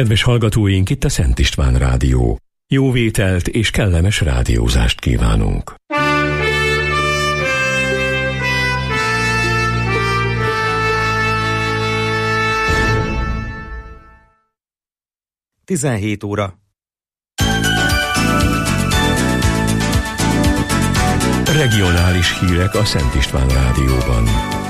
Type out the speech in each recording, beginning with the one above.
Kedves hallgatóink, itt a Szent István Rádió. Jó vételt és kellemes rádiózást kívánunk. Tizenhét óra. Regionális hírek a Szent István Rádióban.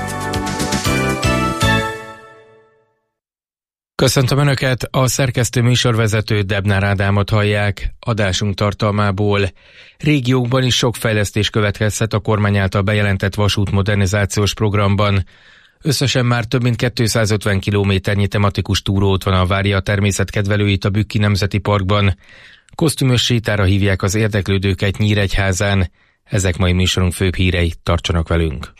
Köszöntöm Önöket, a szerkesztő műsorvezető Debnár Ádámot hallják. Adásunk tartalmából: régiókban is sok fejlesztés következhet a kormány által bejelentett vasútmodernizációs programban. Összesen már több mint 250 kilométernyi tematikus túróútvonal várja a természetkedvelőit a Bükki Nemzeti Parkban. Kosztümös sétára hívják az érdeklődőket Nyíregyházán. Ezek mai műsorunk főbb hírei, tartsanak velünk!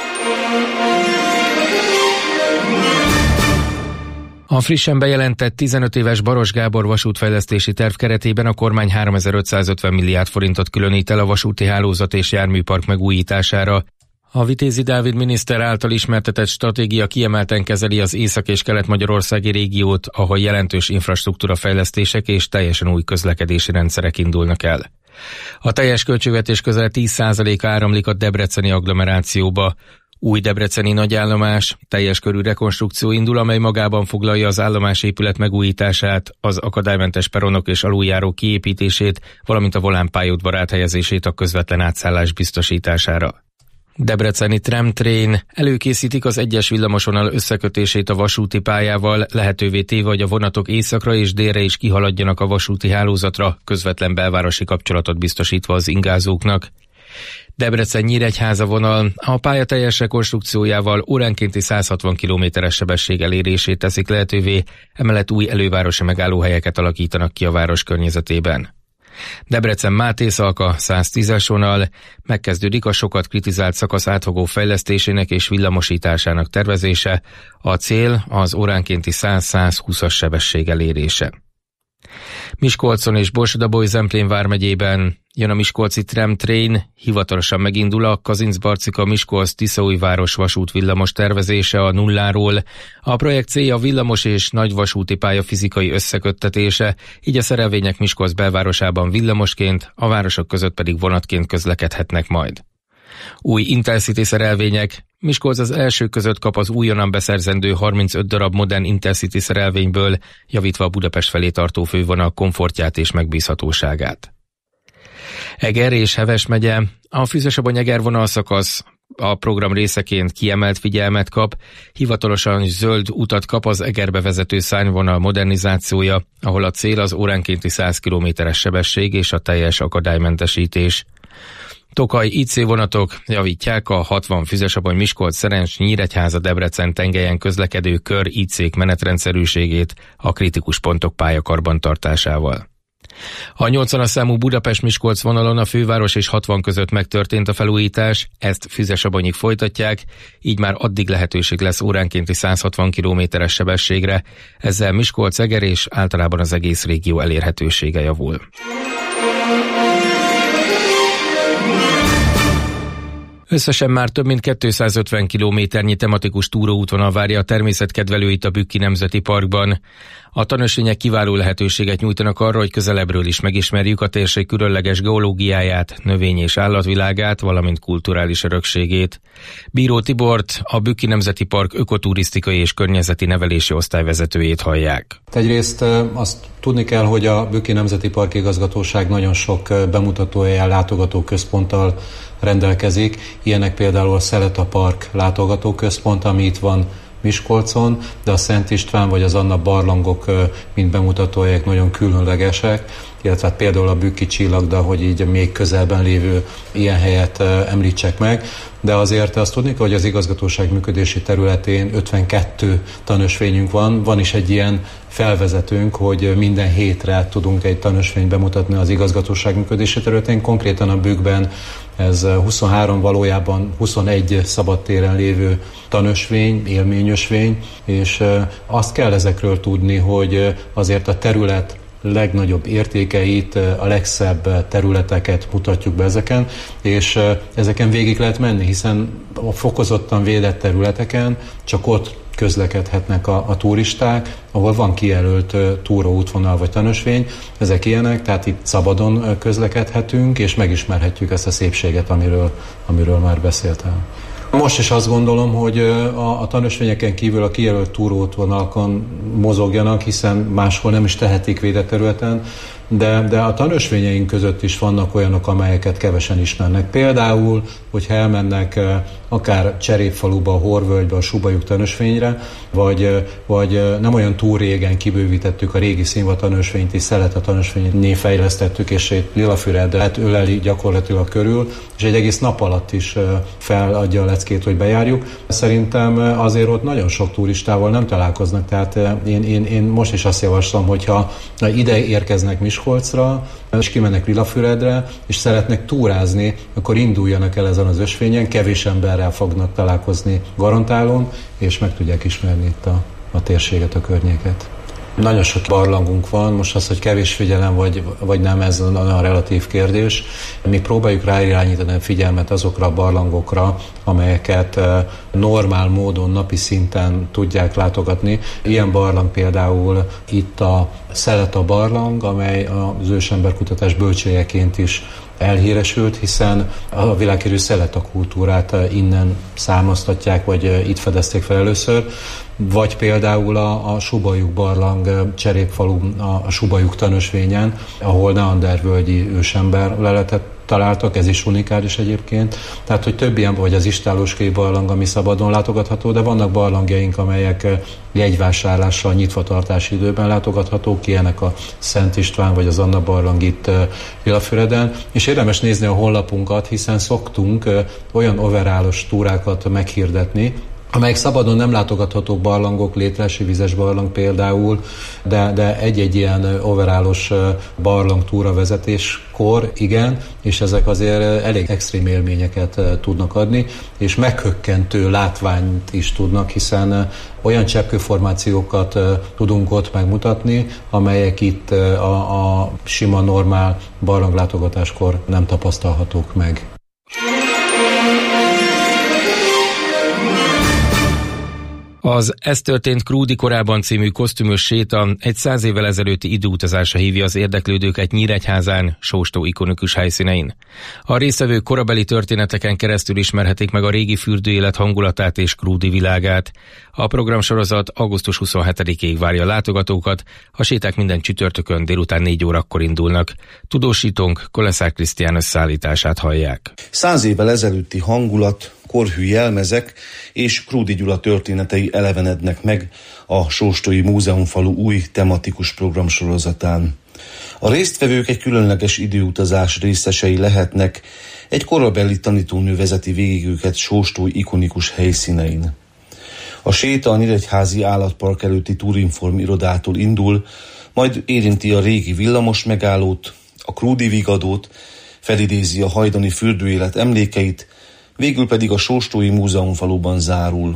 A frissen bejelentett 15 éves Baross Gábor vasútfejlesztési terv keretében a kormány 3550 milliárd forintot különít el a vasúti hálózat és járműpark megújítására. A Vitézi Dávid miniszter által ismertetett stratégia kiemelten kezeli az Észak- és Kelet-magyarországi régiót, ahol jelentős infrastruktúrafejlesztések és teljesen új közlekedési rendszerek indulnak el. A teljes költségvetés közel 10%-a áramlik a debreceni agglomerációba. Új debreceni nagyállomás, teljes körű rekonstrukció indul, amely magában foglalja az állomásépület megújítását, az akadálymentes peronok és aluljárók kiépítését, valamint a volánpályaudvar áthelyezését a közvetlen átszállás biztosítására. Debreceni Tramtrain előkészítik az egyes villamosvonal összekötését a vasúti pályával, lehetővé téve, hogy a vonatok északra és délre is kihaladjanak a vasúti hálózatra, közvetlen belvárosi kapcsolatot biztosítva az ingázóknak. Debrecen-Nyíregyháza vonal a pálya teljes rekonstrukciójával óránkénti 160 km/h sebesség elérését teszik lehetővé, emellett új elővárosi megállóhelyeket alakítanak ki a város környezetében. Debrecen-Mátészalka 110-es vonal, megkezdődik a sokat kritizált szakasz átfogó fejlesztésének és villamosításának tervezése, a cél az óránkénti 100-120-as sebesség elérése. Miskolcon és Borsod-Abaúj-Zemplén vármegyében jön a miskolci Tramtrain, hivatalosan megindul a Kazincbarcika-Miskolc-Tiszaújváros vasút villamos tervezése a nulláról. A projekt célja a villamos és nagy vasúti pálya fizikai összeköttetése, így a szerelvények Miskolc belvárosában villamosként, a városok között pedig vonatként közlekedhetnek majd. Új Intercity szerelvények. Miskolc az első között kap az újonnan beszerzendő 35 darab modern Intercity szerelvényből, javítva a Budapest felé tartó fővonal komfortját és megbízhatóságát. Eger és Heves megye. A Füzesabony-Eger vonalszakasz a program részeként kiemelt figyelmet kap, hivatalosan zöld utat kap az Egerbe vezető szárnyvonal modernizációja, ahol a cél az óránkénti 100 km/h sebesség és a teljes akadálymentesítés. Tokaj IC vonatok javítják a 60 Füzesabony-Miskolc-Szerencs-Nyíregyháza-Debrecen tengelyen közlekedő kör IC-k menetrendszerűségét a kritikus pontok pályakarbantartásával. A 80-as számú Budapest-Miskolc vonalon a főváros és 60 között megtörtént a felújítás, ezt Füzesabonyig folytatják, így már addig lehetőség lesz óránkénti 160 km/h sebességre, ezzel Miskolc-Eger és általában az egész régió elérhetősége javul. Összesen már több mint 250 kilométernyi tematikus túróútvonal várja a természetkedvelőit a Bükki Nemzeti Parkban. A tanösvények kiváló lehetőséget nyújtanak arra, hogy közelebbről is megismerjük a térség különleges geológiáját, növény- és állatvilágát, valamint kulturális örökségét. Bíró Tibort, a Bükki Nemzeti Park ökoturisztikai és környezeti nevelési osztályvezetőjét hallják. Egyrészt azt tudni kell, hogy a Bükki Nemzeti Park igazgatóság nagyon sok bemutatóhelyen, látogatóközponttal rendelkezik. Ilyenek például a Szeleta Park látogatóközpont, ami itt van Miskolcon, de a Szent István vagy az Anna barlangok, mint bemutatóhelyek nagyon különlegesek, illetve hát például a Bükki Csillagda, hogy így még közelben lévő ilyen helyet említsek meg. De azért azt tudni kell, hogy az igazgatóság működési területén 52 tanösvényünk van. Van is egy ilyen felvezetőnk, hogy minden hétre tudunk egy tanösvényt bemutatni az igazgatóság működési területén. Konkrétan a Bükkben ez 23, valójában 21 szabadtéren lévő tanösvény, élményösvény, és azt kell ezekről tudni, hogy azért a terület legnagyobb értékeit, a legszebb területeket mutatjuk be ezeken, és ezeken végig lehet menni, hiszen a fokozottan védett területeken csak ott közlekedhetnek a turisták, ahol van kijelölt túraútvonal vagy tanösvény, ezek ilyenek, tehát itt szabadon közlekedhetünk, és megismerhetjük ezt a szépséget, amiről már beszéltem. Most is azt gondolom, hogy a tanösvényeken kívül a kijelölt túraútvonalakon mozogjanak, hiszen máshol nem is tehetik védett területen, de a tanösvényeink között is vannak olyanok, amelyeket kevesen ismernek. Például, hogyha elmennek akár Cserépfaluba, a Horvölgybe, a Subajuk tanösvényre, vagy nem olyan túl régen kibővítettük a régi Színva tanösvényt, és Szeleta tanösvényné fejlesztettük, és egy Lilafüredet öleli gyakorlatilag körül, és egy egész nap alatt is feladja a leckét, hogy bejárjuk. Szerintem azért ott nagyon sok turistával nem találkoznak, tehát én most is azt javaslom, hogyha ide érkeznek Miskolcra, és kimennek Lilafüredre, és szeretnek túrázni, akkor induljanak el ezen az ösvényen, kevés emberrel fognak találkozni garantálon, és meg tudják ismerni itt a térséget, a környéket. Nagyon sok barlangunk van, most az, hogy kevés figyelem vagy nem, ez a relatív kérdés. Mi próbáljuk ráirányítani a figyelmet azokra a barlangokra, amelyeket normál módon, napi szinten tudják látogatni. Ilyen barlang például itt a Szeleta barlang, amely az ősemberkutatás bölcsélyeként is elhíresült, hiszen a világhírű Szeleta kultúrát innen származtatják, vagy itt fedezték fel először, vagy például a Subajuk barlang Cserépfalu, a Subajuk tanösvényen, ahol neandervölgyi ősember leletet találtak, ez is unikális egyébként. Tehát, hogy több ilyen, vagy az Istállóskei barlang, ami szabadon látogatható, de vannak barlangjaink, amelyek jegyvásárlással nyitva tartási időben látogathatók, ilyenek a Szent István, vagy az Anna barlang itt Vilafüreden, és érdemes nézni a honlapunkat, hiszen szoktunk olyan overálos túrákat meghirdetni, amelyek szabadon nem látogathatók barlangok, Létresi vizes barlang például, de egy-egy ilyen overálos barlang túra vezetéskor, igen, és ezek azért elég extrém élményeket tudnak adni, és meghökkentő látványt is tudnak, hiszen olyan cseppkőformációkat tudunk ott megmutatni, amelyek itt a sima, normál barlanglátogatáskor nem tapasztalhatók meg. Az Ez történt Krúdi korában című kosztümös séta egy 100 évvel ezelőtti időutazásra hívja az érdeklődőket Nyíregyházán, Sóstó ikonikus helyszínein. A résztvevők korabeli történeteken keresztül ismerhetik meg a régi fürdőélet hangulatát és Krúdi világát. A programsorozat augusztus 27-ig várja a látogatókat, a séták minden csütörtökön délután 4 órakor indulnak. Tudósítónk Koleszár Krisztián összeállítását hallják. 100 évvel ezelőtti hangulat, korhű jelmezek és Krúdi Gyula történetei elevenednek meg a Sóstói Múzeumfalu új tematikus programsorozatán. A résztvevők egy különleges időutazás részesei lehetnek, egy korabeli tanítónő vezeti végig őket Sóstó ikonikus helyszínein. A séta a Nyíregyházi Állatpark előtti Turinform irodától indul, majd érinti a régi villamos megállót, a Krúdi vigadót, felidézi a hajdani fürdőélet emlékeit, végül pedig a Sóstói Múzeumfaluban zárul.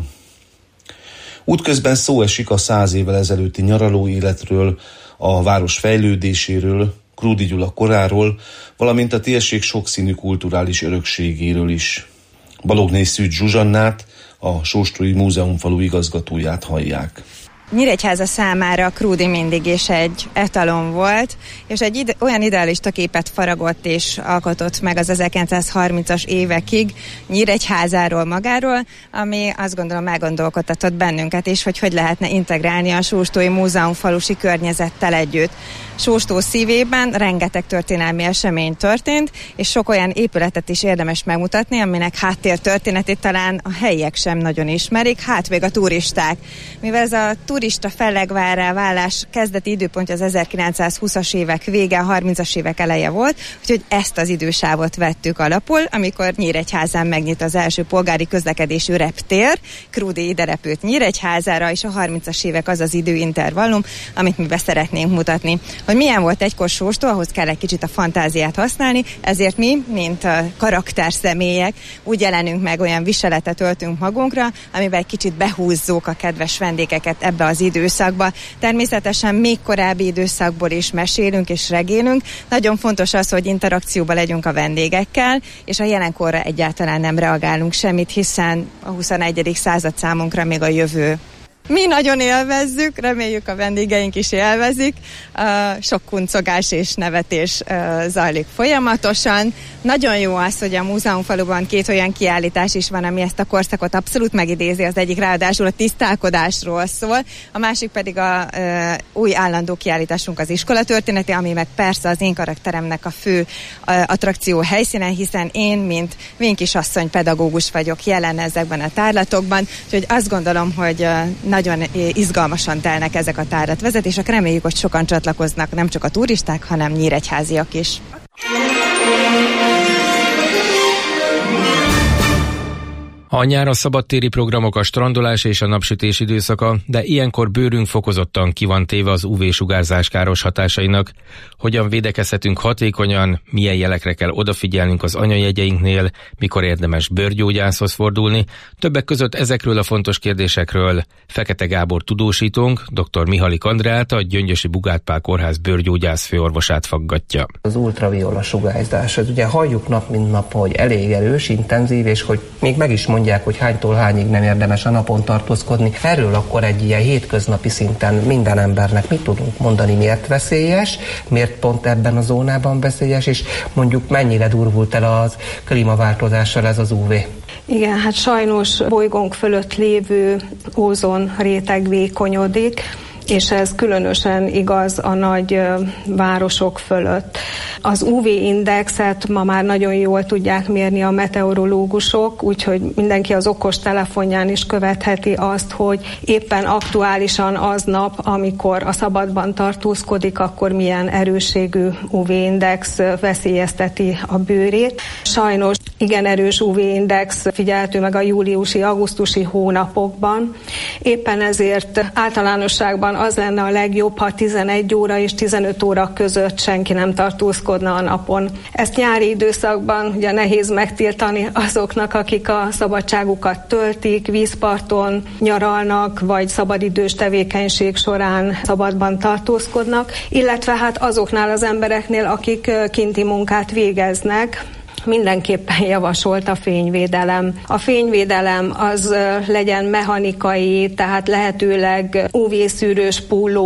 Útközben szó esik a 100 évvel ezelőtti nyaraló életről, a város fejlődéséről, Krúdi Gyula koráról, valamint a térség sokszínű kulturális örökségéről is. Balogné Szűcs Zsuzsannát, a Sóstói Múzeumfalu igazgatóját hallják. Nyíregyháza számára Krúdi mindig is egy etalon volt, és egy olyan idealista képet faragott és alkotott meg az 1930-as évekig Nyíregyházáról magáról, ami azt gondolom elgondolkodtatott bennünket is, hogy lehetne integrálni a Sóstói Múzeumfalusi környezettel együtt. Sóstó szívében rengeteg történelmi esemény történt, és sok olyan épületet is érdemes megmutatni, aminek háttértörténetét talán a helyiek sem nagyon ismerik, hát még a turisták. Mivel ez a turista fellegvárrá válás kezdeti időpontja az 1920-as évek vége, a 30-as évek eleje volt, úgyhogy ezt az idősávot vettük alapul, amikor Nyíregyházán megnyit az első polgári közlekedésű reptér, Krúdi ide repült Nyíregyházára, és a 30-as évek az az időintervallum, amit mi be szeretnénk mutatni. Hogy milyen volt egykor Sóstó, ahhoz kell egy kicsit a fantáziát használni, ezért mi, mint a karakterszemélyek, úgy jelenünk meg, olyan viseletet öltünk magunkra, amivel egy kicsit behúzzuk a kedves vendégeket ebbe az időszakba. Természetesen még korábbi időszakból is mesélünk és regélünk. Nagyon fontos az, hogy interakcióba legyünk a vendégekkel, és a jelenkorra egyáltalán nem reagálunk semmit, hiszen a 21. század számunkra még a jövő. Mi nagyon élvezzük, reméljük a vendégeink is élvezik. Sok kuncogás és nevetés zajlik folyamatosan. Nagyon jó az, hogy a Múzeumfaluban 2 olyan kiállítás is van, ami ezt a korszakot abszolút megidézi. Az egyik ráadásul a tisztálkodásról szól, a másik pedig a új állandó kiállításunk az iskolatörténeti, ami meg persze az én karakteremnek a fő attrakció helyszínen, hiszen én, mint vénkisasszony pedagógus vagyok jelen ezekben a tárlatokban, úgyhogy azt gondolom, hogy nagyon izgalmasan telnek ezek a tárlatvezetések. Reméljük, hogy sokan csatlakoznak, nem csak a turisták, hanem nyíregyháziak is. A nyár a szabadtéri programok, a strandolás és a napsütés időszaka, de ilyenkor bőrünk fokozottan ki van téve az UV-sugárzás káros hatásainak. Hogyan védekezhetünk hatékonyan, milyen jelekre kell odafigyelnünk az anyajegyeinknél, mikor érdemes bőrgyógyászhoz fordulni. Többek között ezekről a fontos kérdésekről Fekete Gábor tudósítónk, dr. Mihály Andreát, a Gyöngyösi Bugát Pál Kórház bőrgyógyász főorvosát faggatja. Az ultraviola sugárzás, ez ugye halljuk nap mint nap, hogy elég erős, intenzív, és hogy még meg is mondják, hogy hánytól hányig nem érdemes a napon tartózkodni. Erről akkor egy ilyen hétköznapi szinten minden embernek mit tudunk mondani, miért veszélyes, miért pont ebben a zónában veszélyes, és mondjuk mennyire durvult el az klímaváltozással ez az UV? Igen, hát sajnos bolygónk fölött lévő ózon réteg vékonyodik, és ez különösen igaz a nagy városok fölött. Az UV-indexet ma már nagyon jól tudják mérni a meteorológusok, úgyhogy mindenki az okos telefonján is követheti azt, hogy éppen aktuálisan aznap, amikor a szabadban tartózkodik, akkor milyen erősségű UV-index veszélyezteti a bőrét. Sajnos igen erős UV-index figyelhető meg a júliusi-augusztusi hónapokban. Éppen ezért általánosságban az lenne a legjobb, ha 11 óra és 15 óra között senki nem tartózkodna a napon. Ezt nyári időszakban ugye nehéz megtiltani azoknak, akik a szabadságukat töltik, vízparton nyaralnak, vagy szabadidős tevékenység során szabadban tartózkodnak, illetve hát azoknál az embereknél, akik kinti munkát végeznek, mindenképpen javasolt a fényvédelem. A fényvédelem az legyen mechanikai, tehát lehetőleg UV-szűrős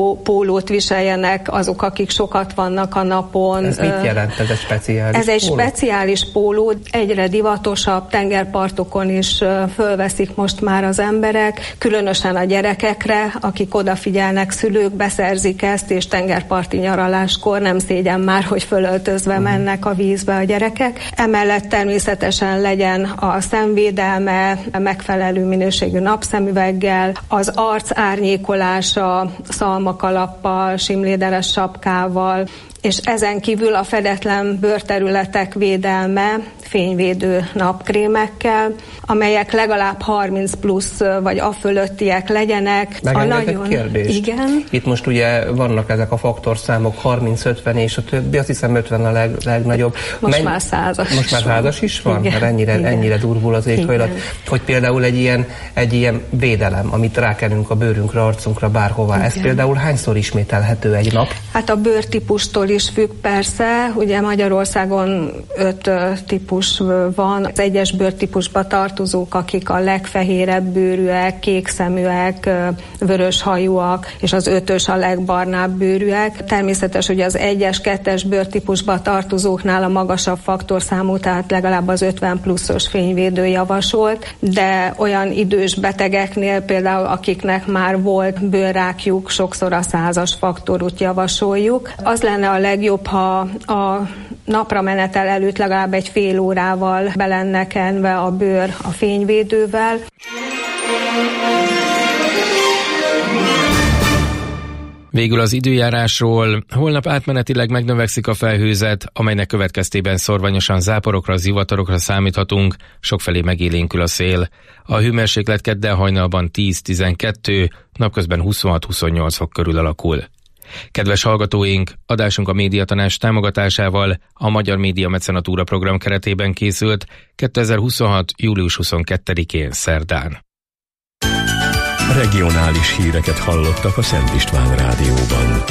pólót viseljenek azok, akik sokat vannak a napon. Ez mit jelent? Ez egy speciális Ez egy póló? speciális póló, egyre divatosabb, tengerpartokon is fölveszik most már az emberek, különösen a gyerekekre, akik odafigyelnek, szülők beszerzik ezt, és tengerparti nyaraláskor nem szégyen már, hogy fölöltözve mennek a vízbe a gyerekek. Emellett természetesen legyen a szemvédelme megfelelő minőségű napszemüveggel, az arc árnyékolása szalmakalappal, simléderes sapkával, és ezen kívül a fedetlen bőrterületek védelme fényvédő napkrémekkel, amelyek legalább 30 plusz vagy a fölöttiek legyenek. Megengedett kérdést? Igen. Itt most ugye vannak ezek a faktorszámok, 30-50 és a többi, azt hiszem 50 a legnagyobb. Most már 100-as. Most már 100-as is van? Igen. Mert ennyire durvul az éghajlat. Igen. Hogy például egy ilyen védelem, amit rákenünk a bőrünkre, arcunkra, bárhová. Igen. Ez például hányszor ismételhető egy nap? Hát a bőrtípustól is függ persze. Ugye Magyarországon 5 típus van. Az egyes bőrtípusba tartozók, akik a legfehérebb bőrűek, kékszeműek, vöröshajúak, és az 5-ös a legbarnább bőrűek. Természetes, hogy az 1-es, 2-es bőrtípusba tartozóknál a magasabb faktorszámú, tehát legalább az 50 pluszos fényvédő javasolt, de olyan idős betegeknél például, akiknek már volt bőrrákjuk, sokszor a 100-as faktorút javasoljuk. Az lenne a legjobb, ha a napra menetel előtt legalább egy fél órával be lenne kenve a bőr a fényvédővel. Végül az időjárásról. Holnap átmenetileg megnövekszik a felhőzet, amelynek következtében szorványosan záporokra, zivatarokra számíthatunk, sokfelé megélénkül a szél. A hőmérséklet kedden hajnalban 10-12, napközben 26-28 fok körül alakul. Kedves hallgatóink, adásunk a Médiatanács támogatásával a Magyar Média Mecenatúra program keretében készült 2026. július 22-én szerdán. Regionális híreket hallottak a Szent István Rádióban.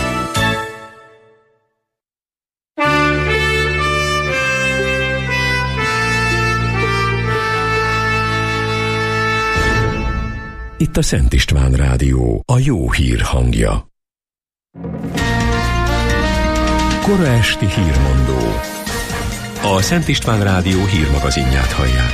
Itt a Szent István Rádió, a jó hír hangja. Kora esti hírmondó. A Szent István Rádió hírmagazinját hallják.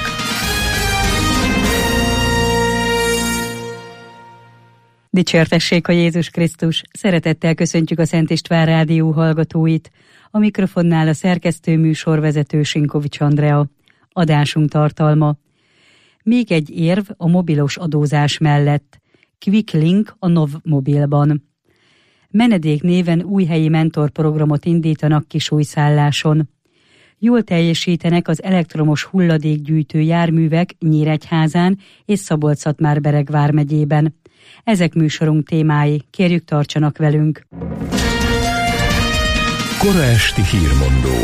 Dicsértessék a Jézus Krisztus! Szeretettel köszöntjük a Szent István Rádió hallgatóit. A mikrofonnál a szerkesztő műsorvezető Sinkovics Andrea. Adásunk tartalma. Még egy érv a mobilos adózás mellett. Quick Link a NOV mobilban. Menedék néven új helyi mentorprogramot indítanak Kisújszálláson. Jól teljesítenek az elektromos hulladékgyűjtő járművek Nyíregyházán és Szabolcs-Szatmár-Bereg vármegyében. Ezek műsorunk témái, kérjük tartsanak velünk. Kora esti hírmondó.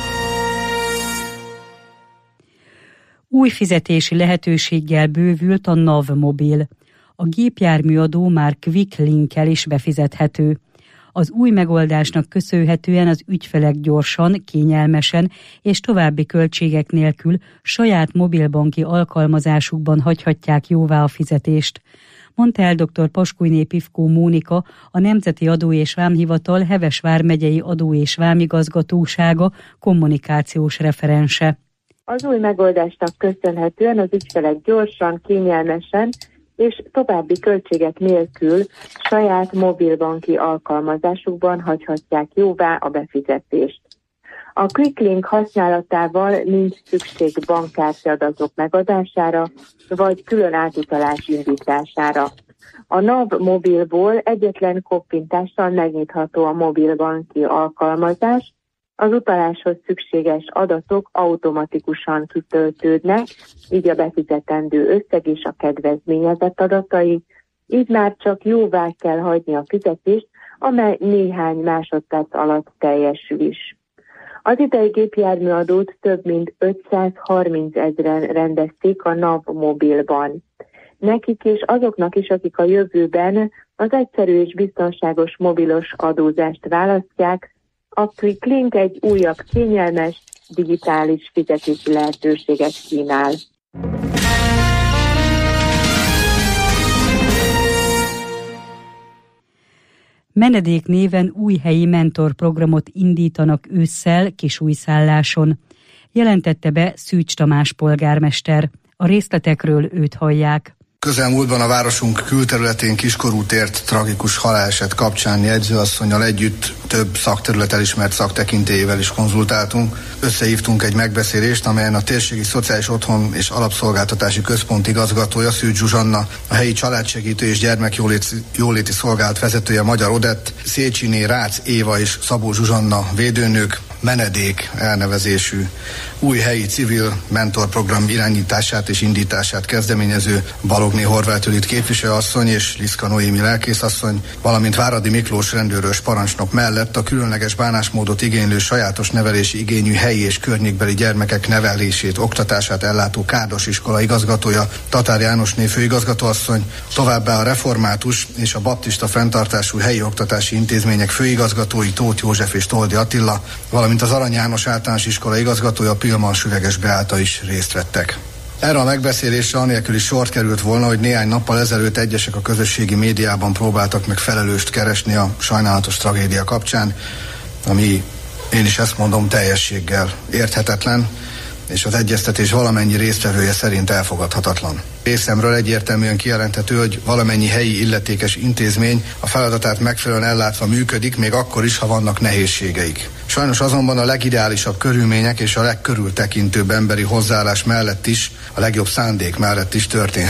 Új fizetési lehetőséggel bővült a NAV mobil. A gépjárműadó már Quick Link-kel is befizethető. Az új megoldásnak köszönhetően az ügyfelek gyorsan, kényelmesen és további költségek nélkül saját mobilbanki alkalmazásukban hagyhatják jóvá a fizetést, mondta el dr. Paskújné Pivkó Mónika, a Nemzeti Adó és Vámhivatal Heves vármegyei adó- és vámigazgatósága kommunikációs referense. Az új megoldásnak köszönhetően az ügyfelek gyorsan, kényelmesen és további költségek nélkül saját mobilbanki alkalmazásukban hagyhatják jóvá a befizetést. A Quick Link használatával nincs szükség bankkártya adatok megadására, vagy külön átutalás indítására. A NAV mobilból egyetlen koppintással megnyitható a mobilbanki alkalmazás, az utaláshoz szükséges adatok automatikusan kitöltődnek, így a befizetendő összeg és a kedvezményezett adatai, így már csak jóvá kell hagyni a fizetést, amely néhány másodperc alatt teljesül is. Az idei gépjárműadót több mint 530 000-en rendezték a NAV mobilban. Nekik és azoknak is, akik a jövőben az egyszerű és biztonságos mobilos adózást választják, a Quick Link egy újabb kényelmes, digitális fizetési lehetőséget kínál. Menedék néven új helyi mentorprogramot indítanak ősszel Kisújszálláson. Jelentette be Szűcs Tamás polgármester. A részletekről őt hallják. Közelmúltban a városunk külterületén kiskorút ért tragikus haláleset kapcsán jegyzőasszonnyal együtt több szakterület elismert szaktekintélyével is konzultáltunk. Összehívtunk egy megbeszélést, amelyen a térségi szociális otthon és alapszolgáltatási központ igazgatója, Szűcs Zsuzsanna, a helyi családsegítő és gyermekjóléti szolgálat vezetője, Magyar Odett, Széchenyi, Rácz Éva és Szabó Zsuzsanna védőnők Menedék elnevezésű új helyi civil mentorprogram irányítását és indítását kezdeményező Balogné Horváth Judit képviselőasszony és Liszka Noémi lelkészasszony, valamint Váradi Miklós rendőrös parancsnok mellett a különleges bánásmódot igénylő sajátos nevelési igényű helyi és környékbeli gyermekek nevelését, oktatását ellátó Kárdos iskola igazgatója, Tatár Jánosné főigazgatóasszony, továbbá a református és a baptista fenntartású helyi oktatási intézmények főigazgatói Tóth József és Toldi Attila, valamint az Arany János általános iskola igazgatója, Pilman Süveges Beáta is részt vettek. Erre a megbeszélésre anélkül is sor került volna, hogy néhány nappal ezelőtt egyesek a közösségi médiában próbáltak meg felelőst keresni a sajnálatos tragédia kapcsán, ami, én is ezt mondom, teljességgel érthetetlen, és az egyeztetés valamennyi résztvevője szerint elfogadhatatlan. Részemről egyértelműen kijelenthető, hogy valamennyi helyi illetékes intézmény a feladatát megfelelően ellátva működik, még akkor is, ha vannak nehézségeik. Sajnos azonban a legideálisabb körülmények és a legkörültekintőbb emberi hozzáállás mellett is, a legjobb szándék mellett is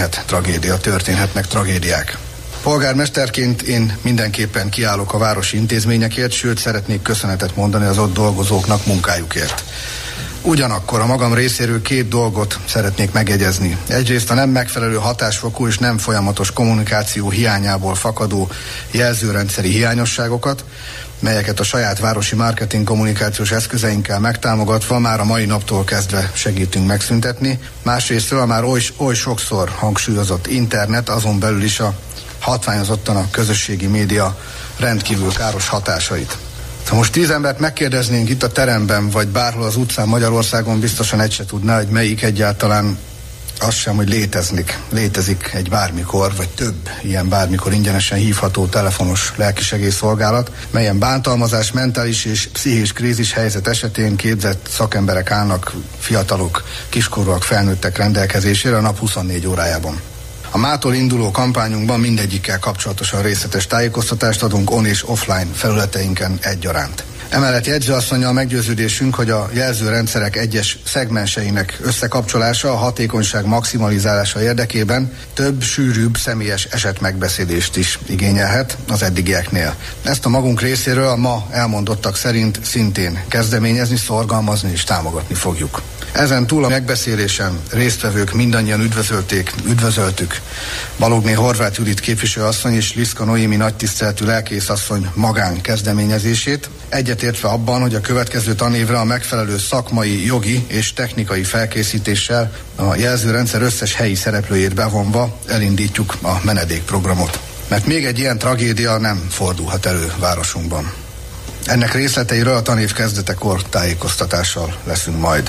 történhetnek tragédiák. Polgármesterként én mindenképpen kiállok a városi intézményekért, sőt szeretnék köszönetet mondani az ott dolgozóknak munkájukért. Ugyanakkor a magam részéről két dolgot szeretnék megjegyezni. Egyrészt a nem megfelelő hatásfokú és nem folyamatos kommunikáció hiányából fakadó jelzőrendszeri hiányosságokat, melyeket a saját városi marketing kommunikációs eszközeinkkel megtámogatva már a mai naptól kezdve segítünk megszüntetni. Másrésztről a már oly sokszor hangsúlyozott internet, azon belül is a hatványozottan a közösségi média rendkívül káros hatásait. Ha most 10 embert megkérdeznénk itt a teremben, vagy bárhol az utcán Magyarországon, biztosan egy se tudná, hogy melyik egyáltalán az sem, hogy létezik egy bármikor, vagy több ilyen bármikor ingyenesen hívható telefonos lelkisegélyszolgálat, melyen bántalmazás, mentális és pszichés krízis helyzet esetén képzett szakemberek állnak, fiatalok, kiskorúak, felnőttek rendelkezésére a nap 24 órájában. A mától induló kampányunkban mindegyikkel kapcsolatosan részletes tájékoztatást adunk on és offline felületeinken egyaránt. Emellett jegyzőasszonnyal meggyőződésünk, hogy a jelzőrendszerek egyes szegmenseinek összekapcsolása a hatékonyság maximalizálása érdekében több, sűrűbb személyes esetmegbeszélést is igényelhet az eddigieknél. Ezt a magunk részéről a ma elmondottak szerint szintén kezdeményezni, szorgalmazni és támogatni fogjuk. Ezen túl a megbeszélésen résztvevők mindannyian üdvözöltük Balogné Horváth Judit képviselőasszony és Liszka Noémi nagytiszteletű lelkészasszony magán kezdeményezését, egyetértve abban, hogy a következő tanévre a megfelelő szakmai, jogi és technikai felkészítéssel a jelzőrendszer összes helyi szereplőjét bevonva elindítjuk a menedékprogramot. Mert még egy ilyen tragédia nem fordulhat elő városunkban. Ennek részleteiről a tanév kezdetekor tájékoztatással leszünk majd.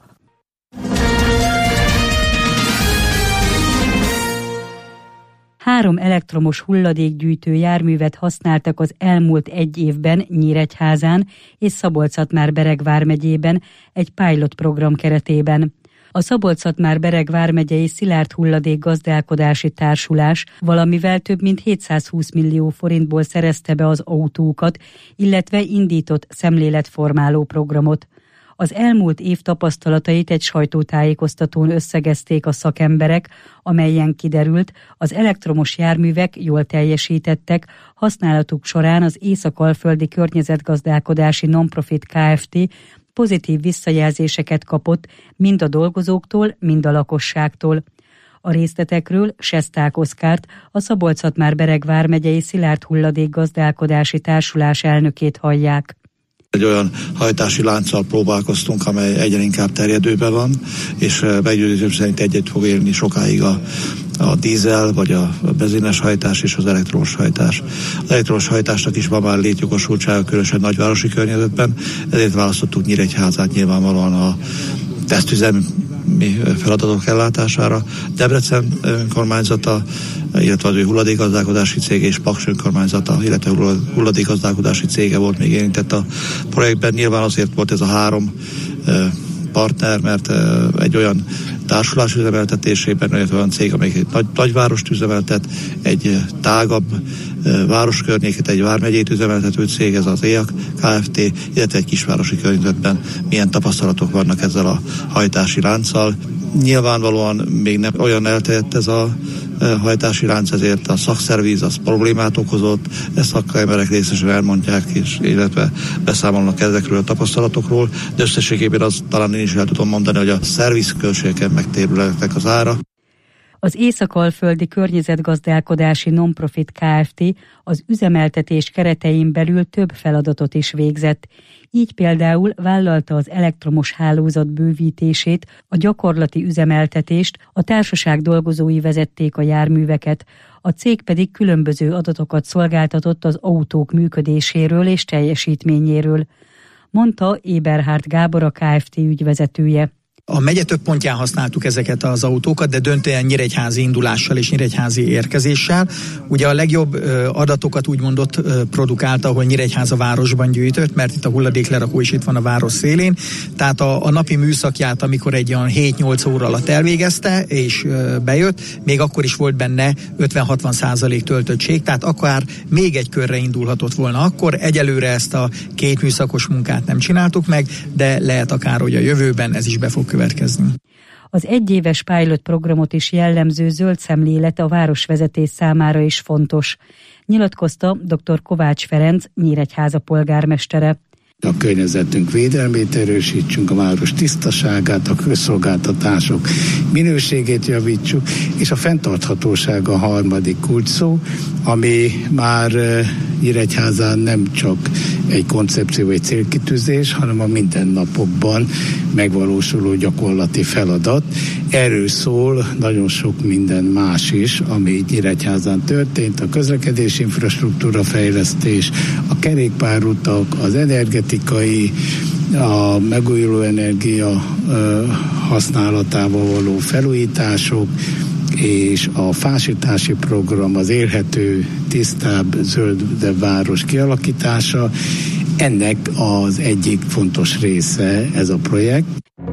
Három elektromos hulladékgyűjtő járművet használtak az elmúlt egy évben Nyíregyházán és Szabolcs-Szatmár-Bereg vármegyében egy pilot program keretében. A Szabolcs-Szatmár-Bereg vármegyei Szilárd Hulladék Gazdálkodási Társulás valamivel több mint 720 millió forintból szerezte be az autókat, illetve indított szemléletformáló programot. Az elmúlt év tapasztalatait egy sajtótájékoztatón összegezték a szakemberek, amelyen kiderült, az elektromos járművek jól teljesítettek, használatuk során az Észak-Alföldi Környezetgazdálkodási Nonprofit Kft. Pozitív visszajelzéseket kapott mind a dolgozóktól, mind a lakosságtól. A részletekről Sesták Oszkárt, a Szabolcs-Szatmár-Bereg vármegyei Szilárd Hulladék Gazdálkodási Társulás elnökét hallják. Egy olyan hajtási lánccal próbálkoztunk, amely egyre inkább terjedőben van, és meggyőződésem szerint egyet fog élni sokáig a dízel, vagy a benzines hajtás és az elektromos hajtás. Az elektromos hajtásnak is van már létjogosultsága, különösen nagyvárosi környezetben, ezért választottuk Nyíregyházát nyilvánvalóan a tesztüzemi feladatok ellátására. Debrecen önkormányzata, illetve az ő hulladékgazdálkodási cége és Paks önkormányzata, illetve hulladékgazdálkodási cége volt még érintett a projektben. Nyilván azért volt ez a három partner, mert egy olyan társulás üzemeltetésében, olyan cég, amelyik egy nagyvárost üzemeltet, egy tágabb városkörnyéket, egy vármegyét üzemeltető cég, ez az EAK Kft., illetve egy kisvárosi környezetben milyen tapasztalatok vannak ezzel a hajtási lánccal. Nyilvánvalóan még nem olyan elterjedt ez a hajtási lánc, ezért a szakszerviz az problémát okozott, ezt szakemberek részesen elmondják, és illetve beszámolnak ezekről a tapasztalatokról, de összességében azt talán én is el tudom mondani, hogy a szervizköltségeken megtérültek az ára. Az Észak-Alföldi Környezetgazdálkodási Nonprofit Kft. Az üzemeltetés keretein belül több feladatot is végzett. Így például vállalta az elektromos hálózat bővítését, a gyakorlati üzemeltetést, a társaság dolgozói vezették a járműveket, a cég pedig különböző adatokat szolgáltatott az autók működéséről és teljesítményéről, mondta Eberhard Gábor, a Kft. Ügyvezetője. A megye több pontján használtuk ezeket az autókat, de döntően nyíregyházi indulással és nyíregyházi érkezéssel. Ugye a legjobb adatokat úgymond ott produkálta, ahol Nyíregyháza a városban gyűjtött, mert itt a hulladéklerakó is itt van a város szélén. Tehát a napi műszakját, amikor egy olyan 7-8 óra alatt elvégezte és bejött, még akkor is volt benne 50-60% töltöttség, tehát akár még egy körre indulhatott volna akkor. Egyelőre ezt a 2 műszakos munkát nem csináltuk meg, de lehet akár, hogy a jövőben ez is be fog következni. Az egyéves pilot programot is jellemző zöld szemlélet a városvezetés számára is fontos, nyilatkozta dr. Kovács Ferenc, Nyíregyháza polgármestere. A környezetünk védelmét erősítsünk, a város tisztaságát, a közszolgáltatások minőségét javítsuk, és a fenntarthatóság a harmadik kulcsszó, ami már Nyíregyházán nem csak egy koncepció, egy célkitűzés, hanem a mindennapokban megvalósuló gyakorlati feladat. Erről szól nagyon sok minden más is, ami Nyíregyházán történt, a közlekedési infrastruktúra fejlesztés, a kerékpárutak, az energetikai a megújuló energia használatával való felújítások, és a fásítási program, az élhető, tisztább, zöldebb város kialakítása, ennek az egyik fontos része ez a projekt.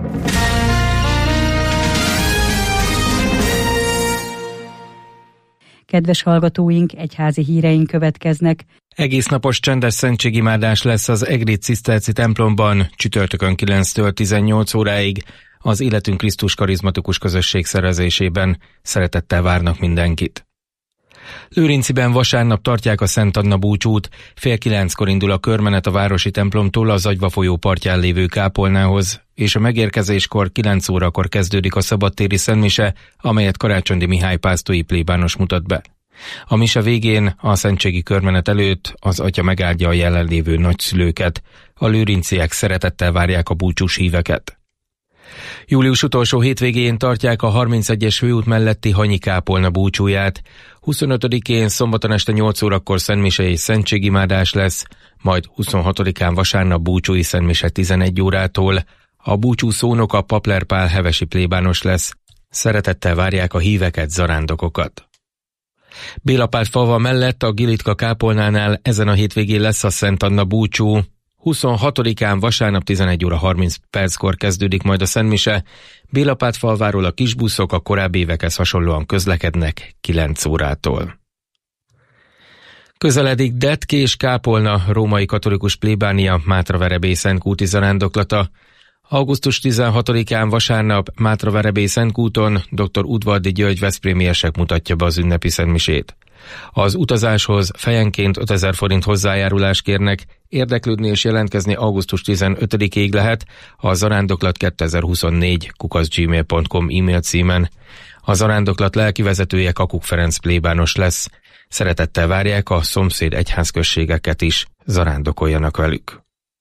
Kedves hallgatóink, egyházi híreink következnek. Egész napos csendes szentségimádás lesz az Egri Ciszterci templomban csütörtökön 9-től 18 óráig az Életünk Krisztus karizmatikus közösség szervezésében. Szeretettel várnak mindenkit. Lőrinciben vasárnap tartják a Szent Anna búcsút, 8:30 indul a körmenet a városi templomtól az Agyva folyó partján lévő kápolnához, és a megérkezéskor 9 órakor kezdődik a szabadtéri szentmise, amelyet Karácsonyi Mihály pásztói plébános mutat be. A mise végén a szentségi körmenet előtt az atya megáldja a jelenlévő nagyszülőket, a lőrinciek szeretettel várják a búcsús híveket. Július utolsó hétvégén tartják a 31-es főút melletti Hanyi kápolna búcsúját. 25-én szombaton este 8 órakor szentmise és szentségimádás lesz, majd 26-án vasárnap búcsúi szentmise 11 órától. A búcsú szónok a Papler Pál hevesi plébános lesz. Szeretettel várják a híveket, zarándokokat. Bélapátfalva mellett a Gilitka kápolnánál ezen a hétvégén lesz a Szent Anna búcsú. 26-án vasárnap 11 óra 30 perckor kezdődik majd a szentmise. Bélapátfalváról a kisbuszok a korábbi évekhez hasonlóan közlekednek 9 órától. Közeledik Detkés kápolna római katolikus plébánia Mátraverebély Szentkúti zarándoklata. Augusztus 16-án vasárnap Mátraverebély Szentkúton dr. Udvardi György veszprémiesek mutatja be az ünnepi szentmisét. Az utazáshoz fejenként 5000 forint hozzájárulást kérnek, érdeklődni és jelentkezni augusztus 15-ig lehet a zarándoklat2024@gmail.com e-mail címen. A zarándoklat lelkivezetője Kakuk Ferenc plébános lesz. Szeretettel várják a szomszéd egyházközségeket is, zarándokoljanak velük.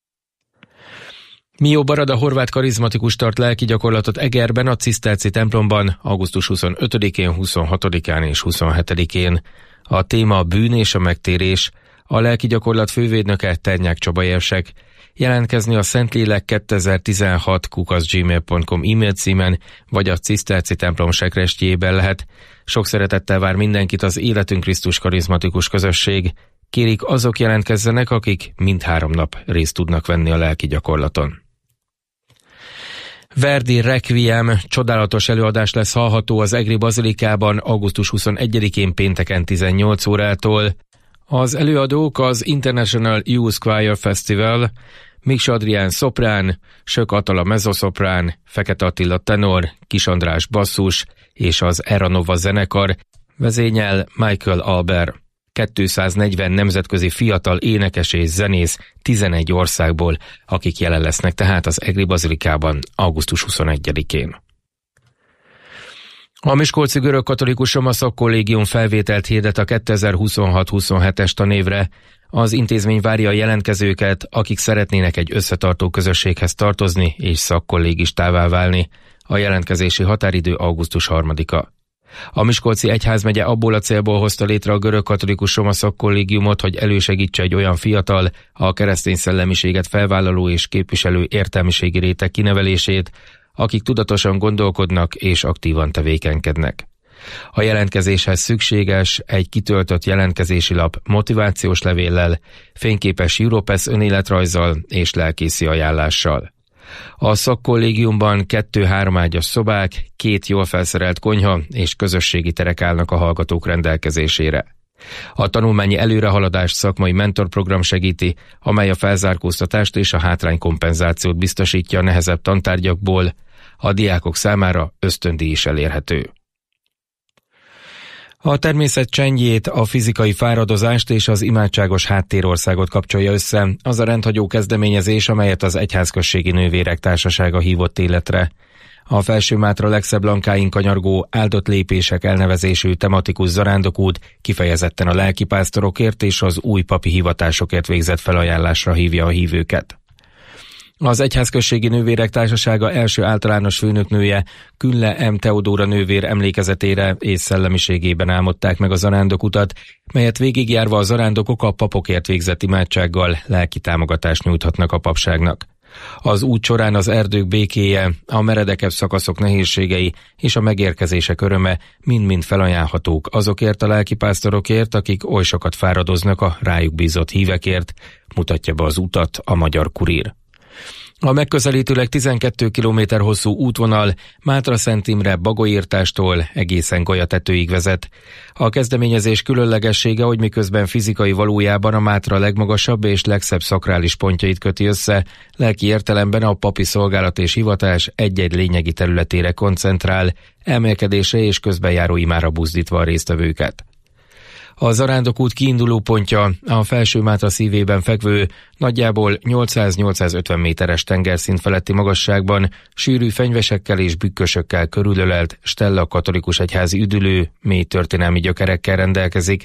Mió Barada horvát karizmatikus tart lelki gyakorlatot Egerben a Ciszterci templomban augusztus 25-én, 26-án és 27-én. A téma a bűn és a megtérés, a lelki gyakorlat fővédnöke Ternyák Csaba érsek. Jelentkezni a Szentlélek 2016@gmail.com e-mail címen, vagy a Ciszterci templom sekrestjében lehet. Sok szeretettel vár mindenkit az Életünk Krisztus karizmatikus közösség. Kérik, azok jelentkezzenek, akik mindhárom nap részt tudnak venni a lelki gyakorlaton. Verdi Requiem csodálatos előadás lesz hallható az Egri Bazilikában augusztus 21-én pénteken 18 órától. Az előadók az International Youth Choir Festival, Miks Adrián szoprán, Sök Atala mezoszoprán, Fekete Attila tenor, Kis András basszus és az Eranova zenekar, vezényel Michael Albert. 240 nemzetközi fiatal énekes és zenész 11 országból, akik jelen lesznek tehát az Egri Bazilikában augusztus 21-én. A Miskolci Görögkatolikus Roma Szakkollégium felvételt hirdet a 2026-27-es tanévre. Az intézmény várja a jelentkezőket, akik szeretnének egy összetartó közösséghez tartozni és szakkollégistává válni. A jelentkezési határidő augusztus 3-a. A Miskolci Egyházmegye abból a célból hozta létre a Görögkatolikus Roma Szakkollégiumot, hogy elősegítse egy olyan fiatal, a keresztény szellemiséget felvállaló és képviselő értelmiségi réteg kinevelését, akik tudatosan gondolkodnak és aktívan tevékenykednek. A jelentkezéshez szükséges egy kitöltött jelentkezési lap motivációs levéllel, fényképes Europass önéletrajzzal és lelkészi ajánlással. A szakkollégiumban 2-3 ágyas szobák, 2 jól felszerelt konyha és közösségi terek állnak a hallgatók rendelkezésére. A tanulmányi előrehaladást szakmai mentorprogram segíti, amely a felzárkóztatást és a hátránykompenzációt biztosítja a nehezebb tantárgyakból. A diákok számára ösztöndíj is elérhető. A természet csendjét, a fizikai fáradozást és az imádságos háttérországot kapcsolja össze az a rendhagyó kezdeményezés, amelyet az Egyházközségi Nővérek Társasága hívott életre. A Felső-Mátra legszebb lankáin kanyargó áldott lépések elnevezésű tematikus zarándokút kifejezetten a lelkipásztorokért és az új papi hivatásokért végzett felajánlásra hívja a hívőket. Az Egyházközségi Nővérek Társasága első általános főnöknője, Külle M. Teodóra nővér emlékezetére és szellemiségében álmodták meg a zarándokutat, melyet végigjárva a zarándokok a papokért végzett imádsággal lelki támogatást nyújthatnak a papságnak. Az út során az erdők békéje, a meredekebb szakaszok nehézségei és a megérkezések öröme mind-mind felajánlhatók azokért a lelkipásztorokért, akik oly sokat fáradoznak a rájuk bízott hívekért, mutatja be az utat a Magyar Kurír. A megközelítőleg 12 km hosszú útvonal Mátra-Szent Imre Bagolyirtástól egészen Golyatetőig vezet. A kezdeményezés különlegessége, hogy miközben fizikai valójában a Mátra legmagasabb és legszebb szakrális pontjait köti össze, lelki értelemben a papi szolgálat és hivatás egy-egy lényegi területére koncentrál, emelkedésre és közbenjáró imára buzdítva a résztvevőket. A zarándokút kiinduló pontja a Felső Mátra szívében fekvő, nagyjából 800-850 méteres tengerszint feletti magasságban, sűrű fenyvesekkel és bükkösökkel körülölelt Stella katolikus egyházi üdülő, mély történelmi gyökerekkel rendelkezik.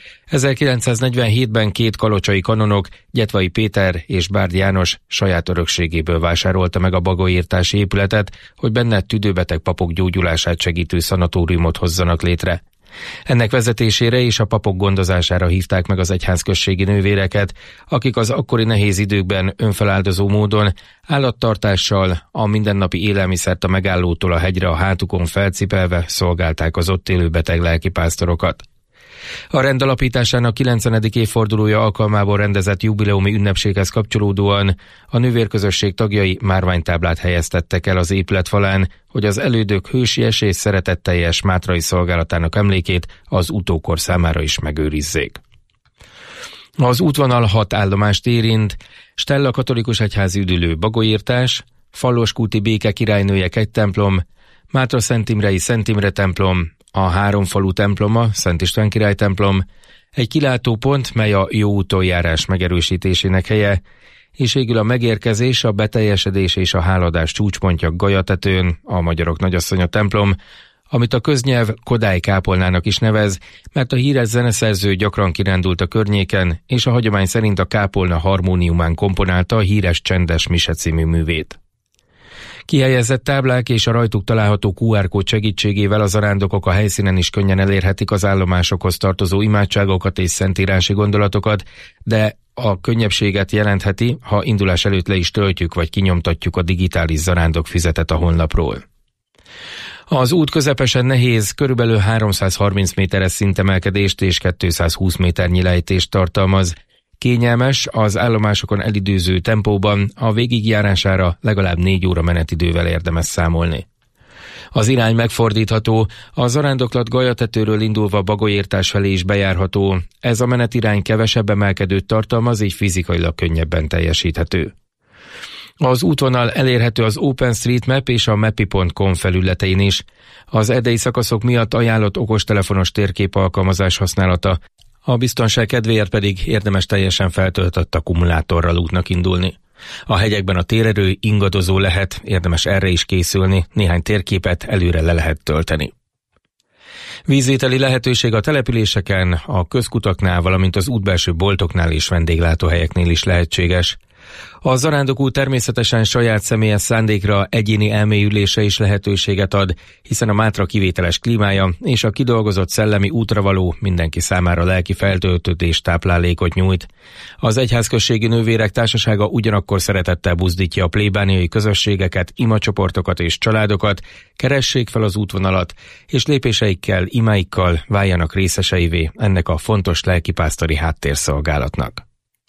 1947-ben két kalocsai kanonok, Gyetvai Péter és Bárd János saját örökségéből vásárolta meg a bagolyirtási épületet, hogy benne tüdőbeteg papok gyógyulását segítő szanatóriumot hozzanak létre. Ennek vezetésére és a papok gondozására hívták meg az egyházközségi nővéreket, akik az akkori nehéz időkben önfeláldozó módon állattartással, a mindennapi élelmiszert a megállótól a hegyre a hátukon felcipelve szolgálták az ott élő beteg lelkipásztorokat. A rend alapításának 90. évfordulója alkalmából rendezett jubileumi ünnepséghez kapcsolódóan a nővérközösség tagjai márványtáblát helyeztettek el az épület falán, hogy az elődök hősies és szeretetteljes mátrai szolgálatának emlékét az utókor számára is megőrizzék. Az útvonal 6 állomást érint: Stella katolikus egyházi üdülő Bagolyirtás, Falloskúti Béke királynője kegytemplom, Mátra-Szent Imrei Szent Imre templom, a Háromfalu temploma, Szent István király templom, egy kilátópont, mely a jó úton járás megerősítésének helye, és végül a megérkezés, a beteljesedés és a háladás csúcspontja Golyatetőn, a Magyarok Nagyasszonya templom, amit a köznyelv Kodály kápolnának is nevez, mert a híres zeneszerző gyakran kirándult a környéken, és a hagyomány szerint a kápolna harmóniumán komponálta a híres Csendes Mise című művét. Kihelyezett táblák és a rajtuk található QR kód segítségével a zarándokok a helyszínen is könnyen elérhetik az állomásokhoz tartozó imádságokat és szentírási gondolatokat, de a könnyebbséget jelentheti, ha indulás előtt le is töltjük vagy kinyomtatjuk a digitális zarándok füzetet a honlapról. Az út közepesen nehéz, körülbelül 330 méteres szintemelkedést és 220 méternyi lejtést tartalmaz. Kényelmes, az állomásokon elidőző tempóban, a végigjárására legalább 4 óra menetidővel érdemes számolni. Az irány megfordítható, a zarándoklat Golyatetőről indulva Bagolyirtás felé is bejárható, ez a menetirány kevesebb emelkedőt tartalmaz, így fizikailag könnyebben teljesíthető. Az útvonal elérhető az OpenStreetMap és a mapi.com felületein is. Az erdei szakaszok miatt ajánlott okostelefonos térkép alkalmazás használata, a biztonság kedvéért pedig érdemes teljesen feltöltött akkumulátorral útnak indulni. A hegyekben a térerő ingadozó lehet, érdemes erre is készülni, néhány térképet előre le lehet tölteni. Vízvételi lehetőség a településeken, a közkutaknál, valamint az útbelső boltoknál és vendéglátóhelyeknél is lehetséges. A zarándokút természetesen saját személyes szándékra, egyéni elmélyülésre is lehetőséget ad, hiszen a Mátra kivételes klímája és a kidolgozott szellemi útra való mindenki számára lelki feltöltődés táplálékot nyújt. Az egyházközségi nővérek társasága ugyanakkor szeretettel buzdítja a plébániai közösségeket, imacsoportokat és családokat, keressék fel az útvonalat, és lépéseikkel, imáikkal váljanak részeseivé ennek a fontos lelkipásztori háttérszolgálatnak.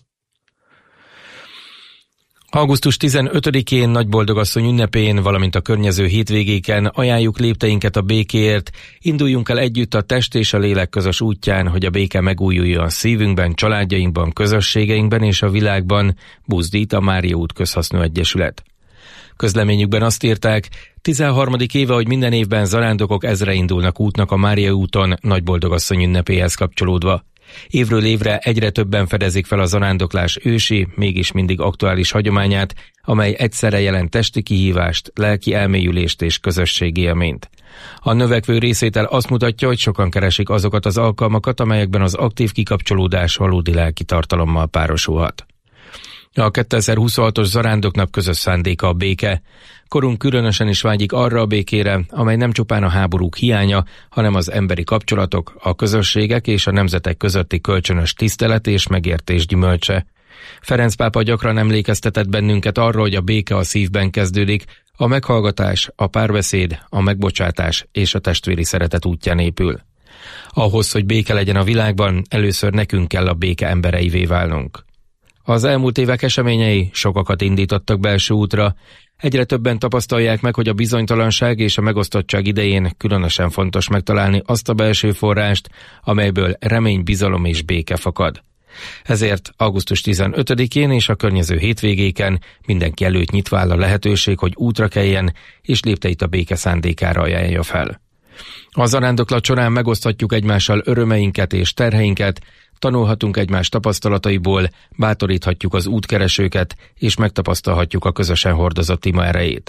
Augusztus 15-én Nagyboldogasszony ünnepén, valamint a környező hétvégéken ajánljuk lépteinket a békéért, induljunk el együtt a test és a lélek közös útján, hogy a béke megújuljon a szívünkben, családjainkban, közösségeinkben és a világban, buzdít a Mária út Közhasznú Egyesület. Közleményükben azt írták, 13. éve, hogy minden évben zarándokok ezre indulnak útnak a Mária úton Nagyboldogasszony ünnepéhez kapcsolódva. Évről évre egyre többen fedezik fel a zarándoklás ősi, mégis mindig aktuális hagyományát, amely egyszerre jelent testi kihívást, lelki elmélyülést és közösségi élményt. A növekvő részvétel azt mutatja, hogy sokan keresik azokat az alkalmakat, amelyekben az aktív kikapcsolódás valódi lelki tartalommal párosulhat. A 2026-os Zarándoknap közös szándéka a béke. Korunk különösen is vágyik arra a békére, amely nem csupán a háborúk hiánya, hanem az emberi kapcsolatok, a közösségek és a nemzetek közötti kölcsönös tisztelet és megértés gyümölcse. Ferenc pápa gyakran emlékeztetett bennünket arra, hogy a béke a szívben kezdődik, a meghallgatás, a párbeszéd, a megbocsátás és a testvéri szeretet útján épül. Ahhoz, hogy béke legyen a világban, először nekünk kell a béke embereivé válnunk. Az elmúlt évek eseményei sokakat indítottak belső útra, egyre többen tapasztalják meg, hogy a bizonytalanság és a megosztottság idején különösen fontos megtalálni azt a belső forrást, amelyből remény, bizalom és béke fakad. Ezért augusztus 15-én és a környező hétvégéken mindenki előtt nyitva áll a lehetőség, hogy útra keljen, és lépteit a béke szándékára ajánlja fel. A zarándoklat során megoszthatjuk egymással örömeinket és terheinket, tanulhatunk egymás tapasztalataiból, bátoríthatjuk az útkeresőket, és megtapasztalhatjuk a közösen hordozott ima erejét.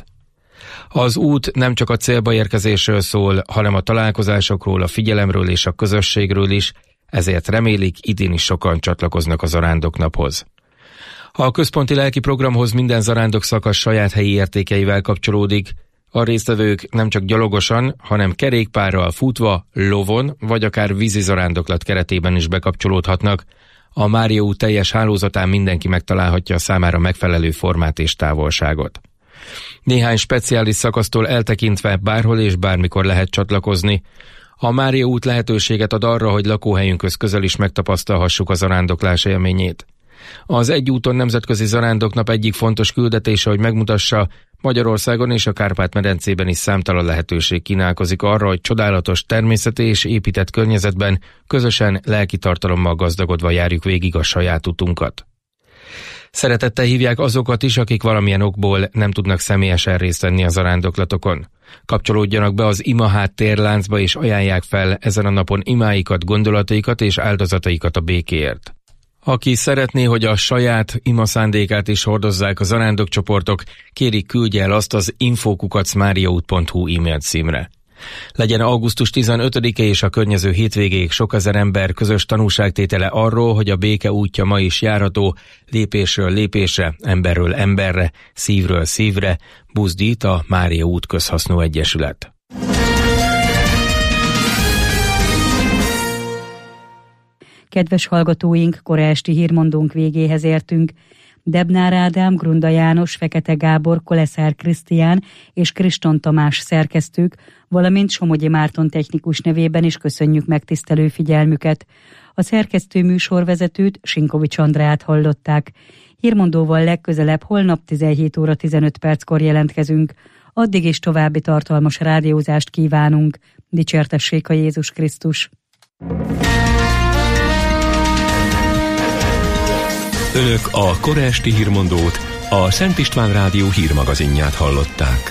Az út nem csak a célba érkezésről szól, hanem a találkozásokról, a figyelemről és a közösségről is, ezért remélik, idén is sokan csatlakoznak a zarándoknaphoz. A központi lelki programhoz minden zarándok szakasz saját helyi értékeivel kapcsolódik. A résztvevők nem csak gyalogosan, hanem kerékpárral, futva, lovon vagy akár vízi zarándoklat keretében is bekapcsolódhatnak. A Mária út teljes hálózatán mindenki megtalálhatja a számára megfelelő formát és távolságot. Néhány speciális szakasztól eltekintve bárhol és bármikor lehet csatlakozni. A Mária út lehetőséget ad arra, hogy lakóhelyünkhöz közel is megtapasztalhassuk a zarándoklás élményét. Az Egy úton nemzetközi zarándoknap egyik fontos küldetése, hogy megmutassa, Magyarországon és a Kárpát-medencében is számtalan lehetőség kínálkozik arra, hogy csodálatos természeti és épített környezetben közösen lelki tartalommal gazdagodva járjuk végig a saját utunkat. Szeretettel hívják azokat is, akik valamilyen okból nem tudnak személyesen részt venni a zarándoklatokon. Kapcsolódjanak be az ima háttérláncba és ajánlják fel ezen a napon imáikat, gondolataikat és áldozataikat a békéért. Aki szeretné, hogy a saját ima szándékát is hordozzák a zarándokcsoportok, kérik, küldje el azt az info@mariaút.hu e-mail címre. Legyen augusztus 15-e és a környező hétvégéig sok ezer ember közös tanúságtétele arról, hogy a béke útja ma is járható, lépésről lépésre, emberről emberre, szívről szívre, buzdít a Mária út közhasznú egyesület. Kedves hallgatóink, kora esti hírmondónk végéhez értünk. Debnár Ádám, Grunda János, Fekete Gábor, Koleszár Krisztián és Kriston Tamás szerkesztők, valamint Somogyi Márton technikus nevében is köszönjük megtisztelő figyelmüket. A szerkesztő műsorvezetőt, Sinkovics Andrát hallották. Hírmondóval legközelebb holnap 17 óra 15 perckor jelentkezünk. Addig is további tartalmas rádiózást kívánunk. Dicsértessék a Jézus Krisztus! Önök a kora esti hírmondót, a Szent István Rádió hírmagazinját hallották.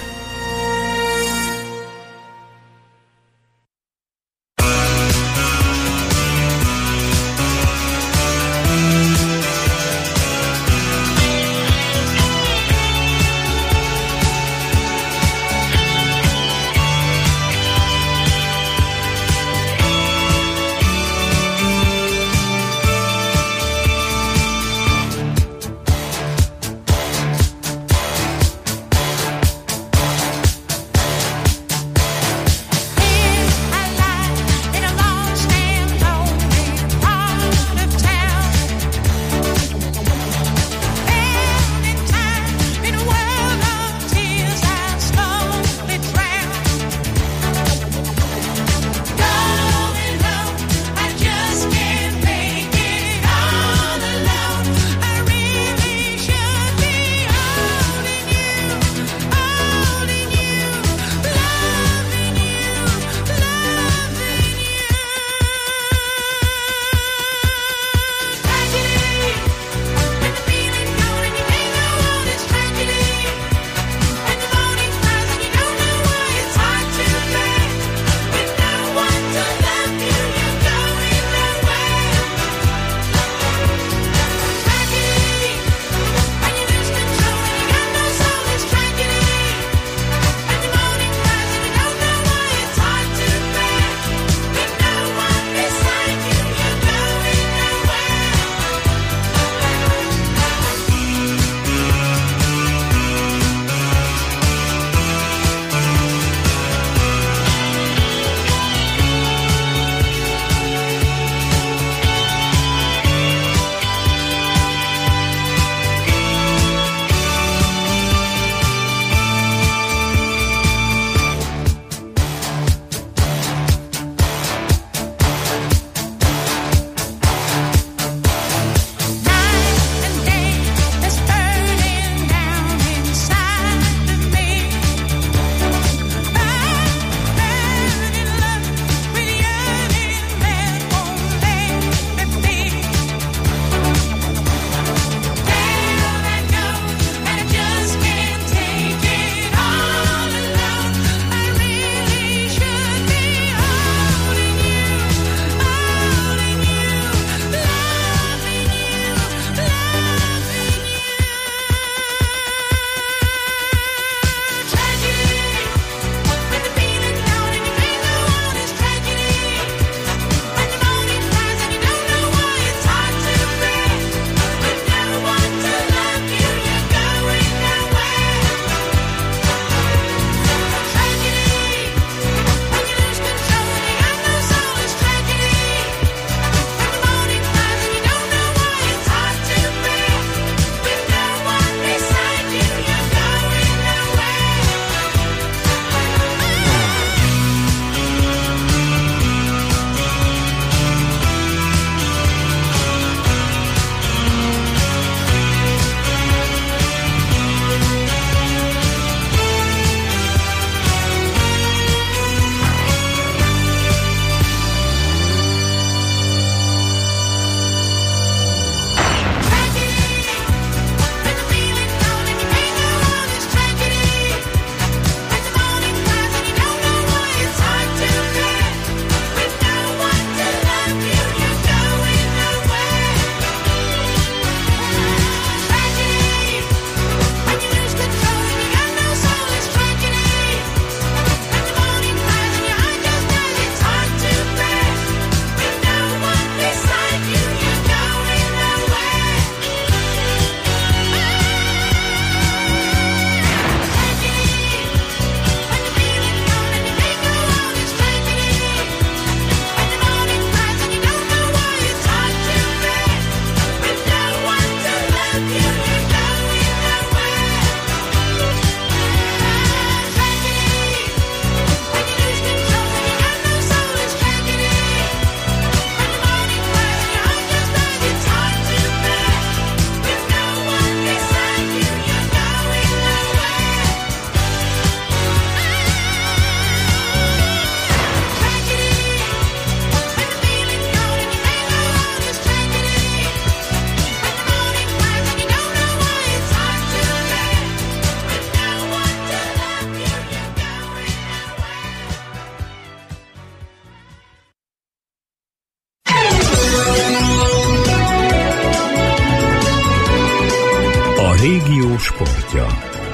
sportja.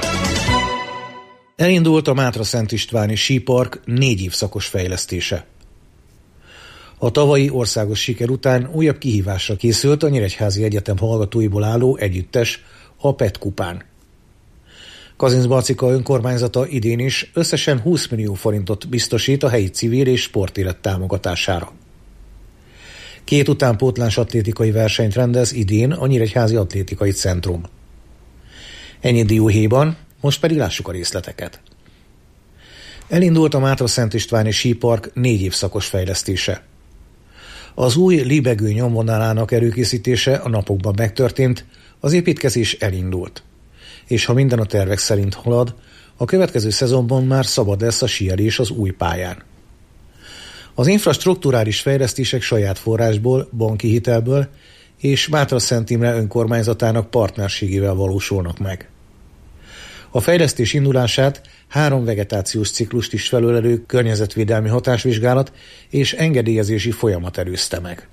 Elindult a Mátra-Szent Istváni sípark 4 évszakos fejlesztése. A tavalyi országos siker után újabb kihívásra készült a Nyíregyházi Egyetem hallgatóiból álló együttes, a PET kupán. Kazincbarcika önkormányzata idén is összesen 20 millió forintot biztosít a helyi civil és sportélet támogatására. 2 utánpótlás atlétikai versenyt rendez idén a Nyíregyházi Atlétikai Centrum. Ennyi dióhéjban, most pedig lássuk a részleteket. Elindult a Mátra-Szent Istváni sípark 4 évszakos fejlesztése. Az új libegő nyomvonalának előkészítése a napokban megtörtént, az építkezés elindult. És ha minden a tervek szerint halad, a következő szezonban már szabad lesz a síelés az új pályán. Az infrastrukturális fejlesztések saját forrásból, banki hitelből és Mátra-Szent Imre önkormányzatának partnerségével valósulnak meg. A fejlesztés indulását 3 vegetációs ciklust is felölelő környezetvédelmi hatásvizsgálat és engedélyezési folyamat előzte meg.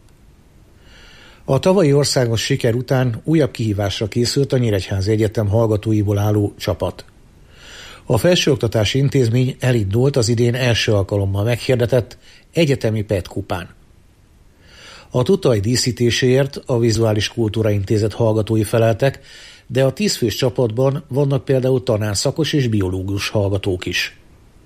A tavalyi országos siker után újabb kihívásra készült a Nyíregyházi Egyetem hallgatóiból álló csapat. A felsőoktatási intézmény elindult az idén első alkalommal meghirdetett egyetemi PET kupán. A tutaj díszítéséért a Vizuális Kultúra Intézet hallgatói feleltek, de a 10 fős csapatban vannak például tanárszakos és biológus hallgatók is.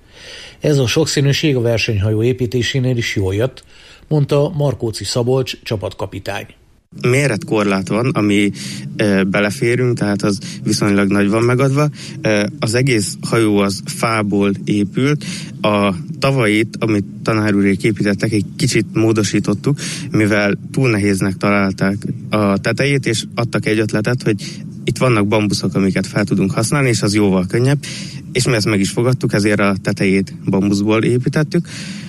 Ez a sokszínűség a versenyhajó építésénél is jól jött, mondta Markóczy Szabolcs csapatkapitány. Méretkorlát van, ami beleférünk, tehát az viszonylag nagy van megadva. Az egész hajó az fából épült. A tavait, amit tanárúrék építettek, egy kicsit módosítottuk, mivel túl nehéznek találták a tetejét, és adtak egy ötletet, hogy itt vannak bambuszok, amiket fel tudunk használni, és az jóval könnyebb, és mi ezt meg is fogadtuk, ezért a tetejét bambuszból építettük.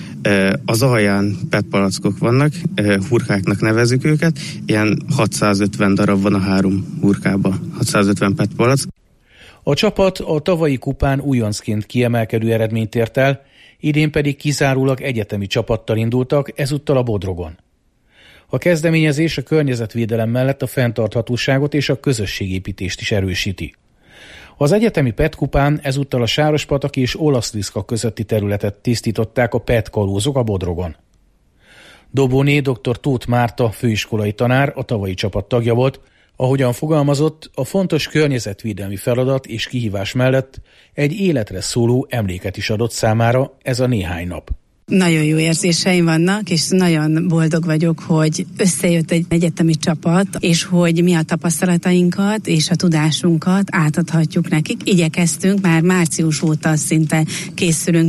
Az alján PET palackok vannak, hurkáknak nevezzük őket, ilyen 650 darab van a 3 hurkában, 650 PET palack. A csapat a tavalyi kupán újoncként kiemelkedő eredményt ért el, idén pedig kizárólag egyetemi csapattal indultak, ezúttal a Bodrogon. A kezdeményezés a környezetvédelem mellett a fenntarthatóságot és a közösségépítést is erősíti. Az egyetemi PET kupán ezúttal a Sárospatak és Olaszliszka közötti területet tisztították a PET kalózok a Bodrogon. Dobóné dr. Tóth Márta főiskolai tanár a tavalyi csapat tagja volt, ahogyan fogalmazott, a fontos környezetvédelmi feladat és kihívás mellett egy életre szóló emléket is adott számára ez a néhány nap. Nagyon jó érzéseim vannak, és nagyon boldog vagyok, hogy összejött egy egyetemi csapat, és hogy mi a tapasztalatainkat és a tudásunkat átadhatjuk nekik. Igyekeztünk, már március óta szinte készülünk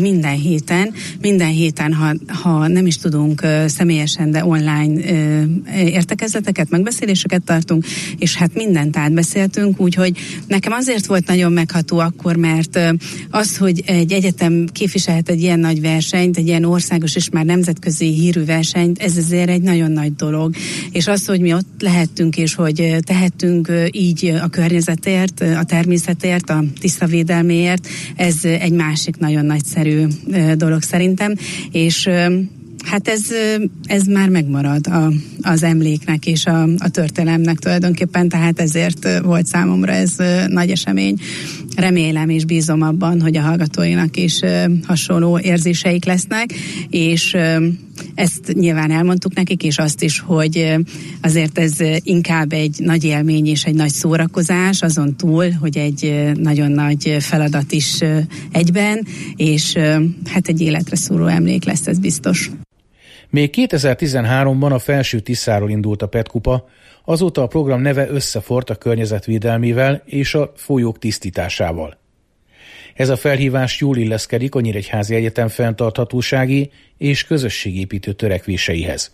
minden héten, ha nem is tudunk személyesen, de online értekezleteket, megbeszéléseket tartunk, és hát mindent átbeszéltünk, úgyhogy nekem azért volt nagyon megható akkor, mert az, hogy egy egyetem képviselhet egy ilyen nagy versenyt, egy ilyen országos és már nemzetközi hírű versenyt, ez azért egy nagyon nagy dolog. És az, hogy mi ott lehettünk, és hogy tehettünk így a környezetért, a természetért, a tisztavédelméért, ez egy másik nagyon nagyszerű dolog szerintem, és hát ez már megmarad az emléknek és a történelemnek tulajdonképpen, tehát ezért volt számomra ez nagy esemény. Remélem és bízom abban, hogy a hallgatóinak is hasonló érzéseik lesznek, és ezt nyilván elmondtuk nekik, és azt is, hogy azért ez inkább egy nagy élmény és egy nagy szórakozás, azon túl, hogy egy nagyon nagy feladat is egyben, és hát egy életre szóló emlék lesz, ez biztos. Még 2013-ban a Felső Tiszáról indult a PET kupa, azóta a program neve összeforrt a környezetvédelmével és a folyók tisztításával. Ez a felhívás jól illeszkedik a Nyíregyházi Egyetem fenntarthatósági és közösségépítő törekvéseihez.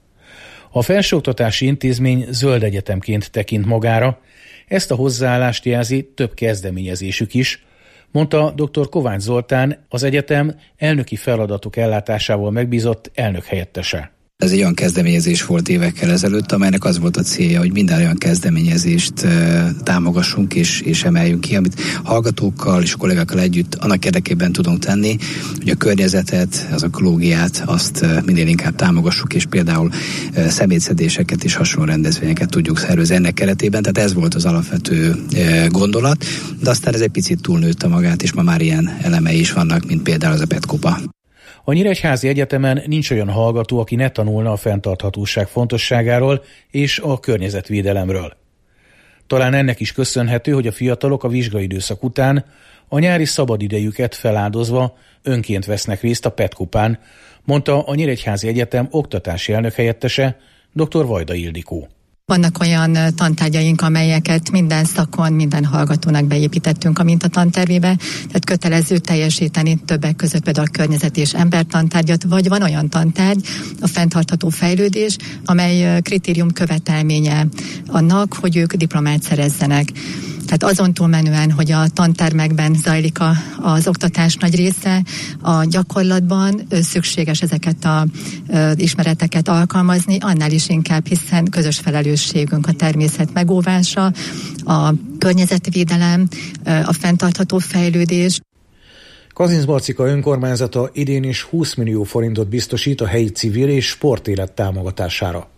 A felsőoktatási intézmény zöld egyetemként tekint magára, ezt a hozzáállást jelzi több kezdeményezésük is, mondta dr. Kovács Zoltán, az egyetem elnöki feladatok ellátásával megbízott elnök helyettese. Ez egy olyan kezdeményezés volt évekkel ezelőtt, amelynek az volt a célja, hogy minden olyan kezdeményezést támogassunk és emeljünk ki, amit hallgatókkal és kollégákkal együtt annak érdekében tudunk tenni, hogy a környezetet, az ökológiát azt minél inkább támogassuk, és például szemétszedéseket és hasonló rendezvényeket tudjuk szervezni ennek keretében. Tehát ez volt az alapvető gondolat, de aztán ez egy picit túlnőtte magát, és ma már ilyen elemei is vannak, mint például az a PET-kupa. A Nyíregyházi Egyetemen nincs olyan hallgató, aki ne tanulna a fenntarthatóság fontosságáról és a környezetvédelemről. Talán ennek is köszönhető, hogy a fiatalok a vizsgaidőszak után a nyári szabadidejüket feláldozva önként vesznek részt a PET-kupán, mondta a Nyíregyházi Egyetem oktatási elnökhelyettese, dr. Vajda Ildikó. Vannak olyan tantárgyaink, amelyeket minden szakon, minden hallgatónak beépítettünk a mintatantervébe, tehát kötelező teljesíteni többek között például a környezet és embertantárgyat, vagy van olyan tantárgy, a fenntartható fejlődés, amely kritérium követelménye annak, hogy ők diplomát szerezzenek. Tehát azon túlmenően, hogy a tantermekben zajlik az oktatás nagy része, a gyakorlatban szükséges ezeket az ismereteket alkalmazni, annál is inkább, hiszen közös felelősségünk a természet megóvása, a környezetvédelem, a fenntartható fejlődés. Kazincbarcika önkormányzata idén is 20 millió forintot biztosít a helyi civil és sportélet támogatására.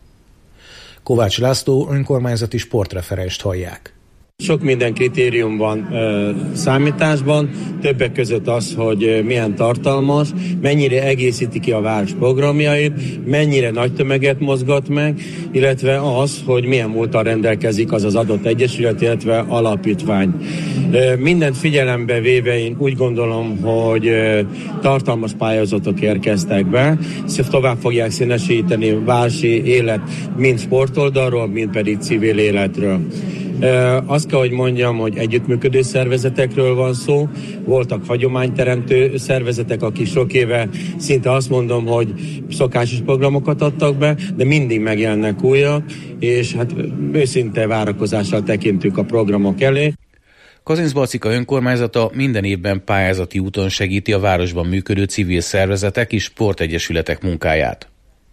Kovács László önkormányzati sportreferenst hallják. Sok minden kritérium van számításban, többek között az, hogy milyen tartalmas, mennyire egészíti ki a város programjait, mennyire nagy tömeget mozgat meg, illetve az, hogy milyen múlttal rendelkezik az adott egyesület, illetve alapítvány. Mindent figyelembe véve én úgy gondolom, hogy tartalmas pályázatok érkeztek be, tovább fogják színesíteni a városi élet mind sportoldalról, mind pedig civil életről. Azt kell, hogy mondjam, hogy együttműködő szervezetekről van szó. Voltak hagyományteremtő szervezetek, akik sok éve szinte azt mondom, hogy szokásos programokat adtak be, de mindig megjelennek újak, és hát őszinte várakozással tekintünk a programok elé. Kazincbarcika önkormányzata minden évben pályázati úton segíti a városban működő civil szervezetek és sportegyesületek munkáját.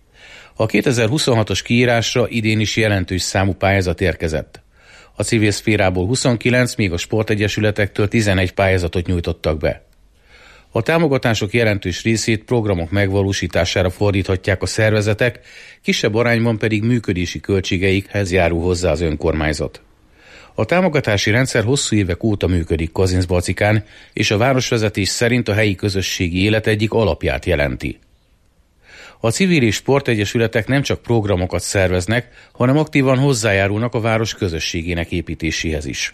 A 2026-os kiírásra idén is jelentős számú pályázat érkezett. A civil szférából 29, míg a sportegyesületektől 11 pályázatot nyújtottak be. A támogatások jelentős részét programok megvalósítására fordíthatják a szervezetek, kisebb arányban pedig működési költségeikhez járul hozzá az önkormányzat. A támogatási rendszer hosszú évek óta működik Kazincbarcikán, és a városvezetés szerint a helyi közösségi élet egyik alapját jelenti. A civil és sportegyesületek nem csak programokat szerveznek, hanem aktívan hozzájárulnak a város közösségének építéséhez is.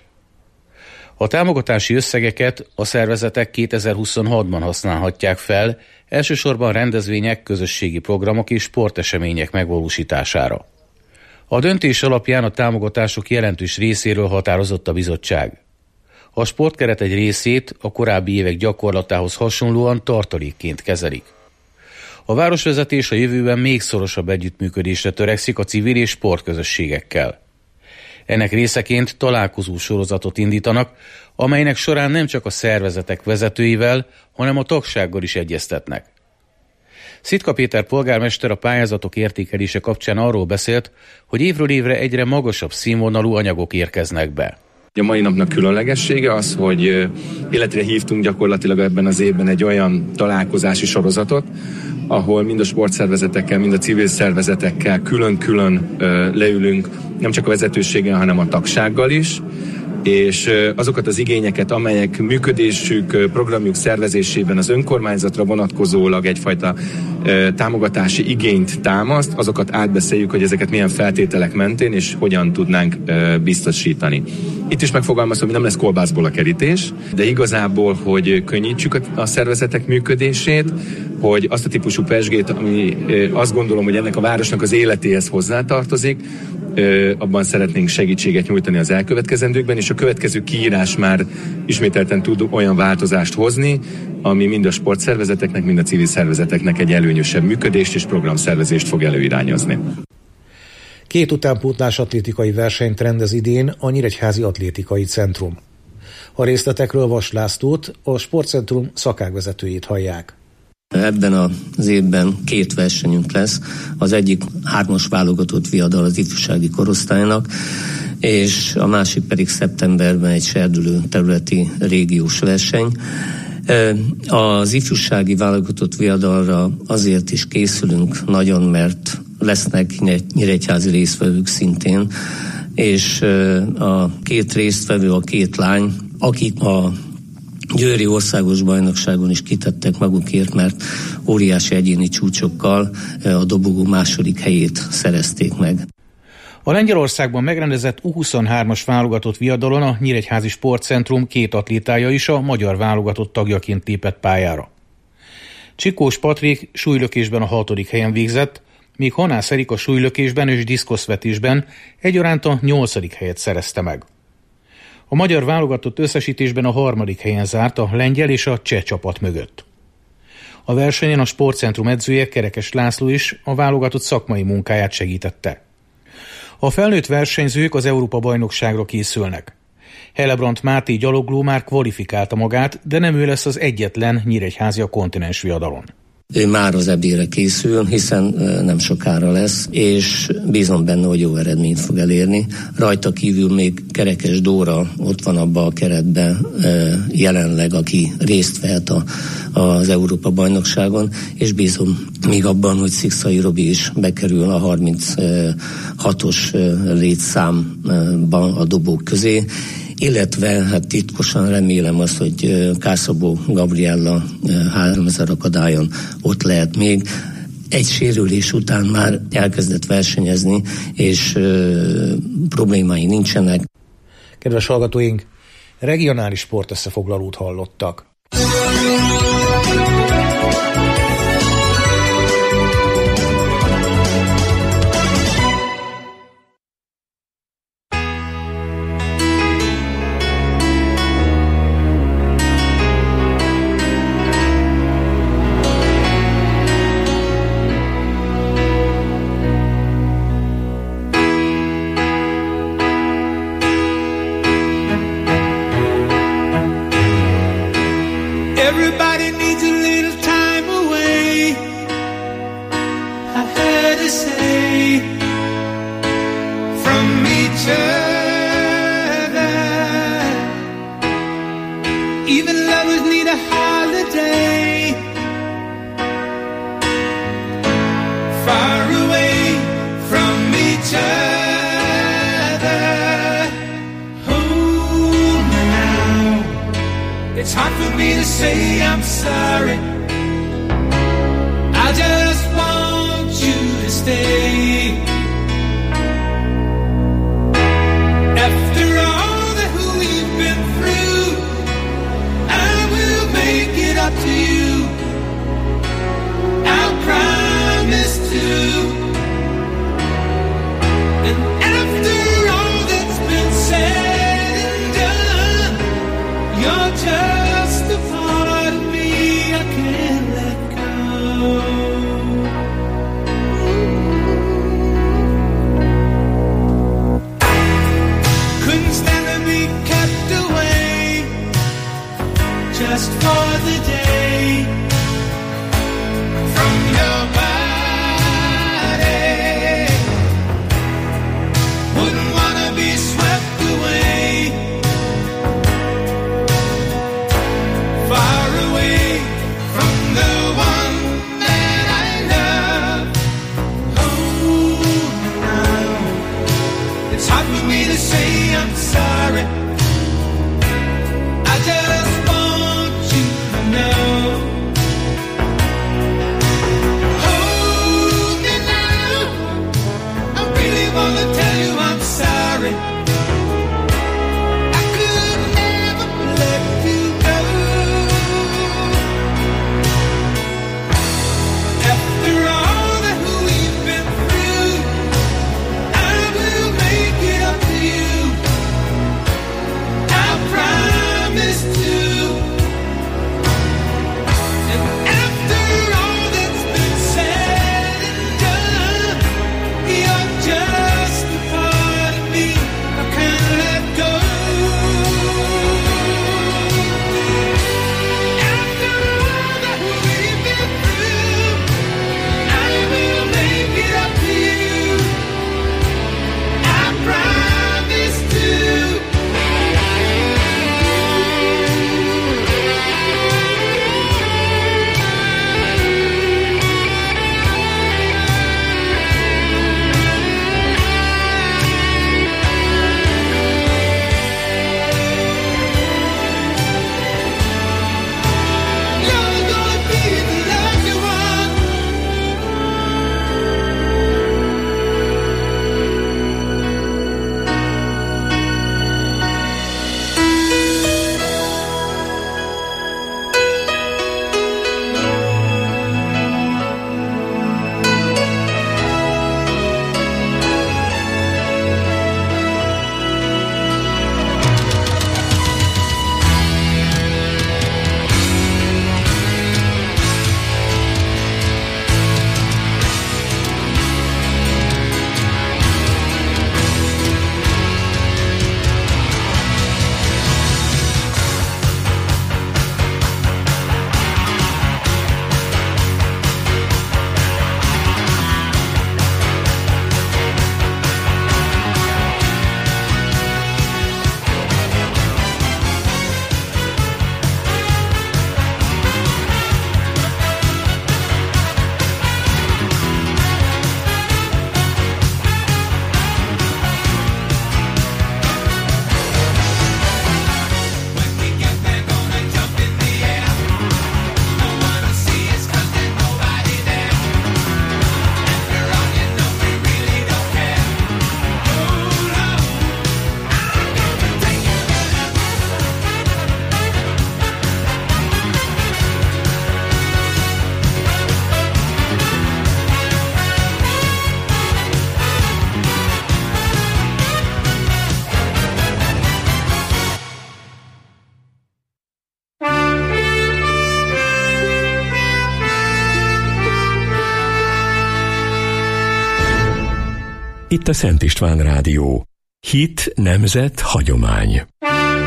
A támogatási összegeket a szervezetek 2026-ban használhatják fel, elsősorban rendezvények, közösségi programok és sportesemények megvalósítására. A döntés alapján a támogatások jelentős részéről határozott a bizottság. A sportkeret egy részét a korábbi évek gyakorlatához hasonlóan tartalékként kezelik. A városvezetés a jövőben még szorosabb együttműködésre törekszik a civil és sportközösségekkel. Ennek részeként találkozó sorozatot indítanak, amelynek során nem csak a szervezetek vezetőivel, hanem a tagsággal is egyeztetnek. Szitka Péter polgármester a pályázatok értékelése kapcsán arról beszélt, hogy évről évre egyre magasabb színvonalú anyagok érkeznek be. A mai napnak különlegessége az, hogy életre hívtunk gyakorlatilag ebben az évben egy olyan találkozási sorozatot, ahol mind a sportszervezetekkel, mind a civil szervezetekkel külön-külön leülünk, nem csak a vezetőséggel, hanem a tagsággal is, és azokat az igényeket, amelyek működésük, programjuk szervezésében az önkormányzatra vonatkozólag egyfajta támogatási igényt támaszt, azokat átbeszéljük, hogy ezeket milyen feltételek mentén és hogyan tudnánk biztosítani. Itt is megfogalmazom, hogy nem lesz kolbászból a kerítés, de igazából, hogy könnyítsük a szervezetek működését, hogy azt a típusú pezsgét, ami azt gondolom, hogy ennek a városnak az életéhez hozzátartozik, abban szeretnénk segítséget nyújtani az elkövetkezendőkben, és a következő kiírás már ismételten tud olyan változást hozni, ami mind a sportszervezeteknek, mind a civil szervezeteknek egy előnyösebb működést és programszervezést fog előirányozni. 2 utánpótlás atlétikai versenyt rendez idén a Nyíregyházi Atlétikai Centrum. A részletekről Vas Lászlót, a sportcentrum szakágvezetőjét hallják. Ebben az évben 2 versenyünk lesz. Az egyik 3-as válogatott viadal az ifjúsági korosztálynak, és a másik pedig szeptemberben egy serdülő területi régiós verseny. Az ifjúsági válogatott viadalra azért is készülünk nagyon, mert lesznek nyíregyházi résztvevők szintén, és a 2 résztvevő, a 2 lány, akik a győri országos bajnokságon is kitettek magukért, mert óriási egyéni csúcsokkal a dobogó második helyét szerezték meg. A Lengyelországban megrendezett U23-as válogatott viadalon a Nyíregyházi Sportcentrum 2 atlétája is a magyar válogatott tagjaként lépett pályára. Csikós Patrik súlylökésben a 6. helyen végzett, míg Hanász Erika súlylökésben és diszkoszvetésben egyaránt a 8. helyet szerezte meg. A magyar válogatott összesítésben a 3. helyen zárt a lengyel és a cseh csapat mögött. A versenyen a sportcentrum edzője, Kerekes László is a válogatott szakmai munkáját segítette. A felnőtt versenyzők az Európa-bajnokságra készülnek. Hellebrandt Máté gyalogló már kvalifikálta magát, de nem ő lesz az egyetlen nyíregyházi a kontinens viadalon. Ő már az EB-re készül, hiszen nem sokára lesz, és bízom benne, hogy jó eredményt fog elérni. Rajta kívül még Kerekes Dóra ott van abban a keretben jelenleg, aki részt vehet az Európa-bajnokságon, és bízom még abban, hogy Szikszai Robi is bekerül a 36-os létszámban a dobók közé, illetve hát titkosan remélem azt, hogy Kászabó Gabriella 3000 akadályon ott lehet még. Egy sérülés után már elkezdett versenyezni, és problémái nincsenek. Kedves hallgatóink, regionális sportösszefoglalót hallottak. It's hard for me to say I'm sorry. I just want you to stay. After all that we've been through, I will make it up to you. I'll promise to. And after all that's been said and done, you're just a part of me I can't Itt a Szent István Rádió. Hit, nemzet, hagyomány.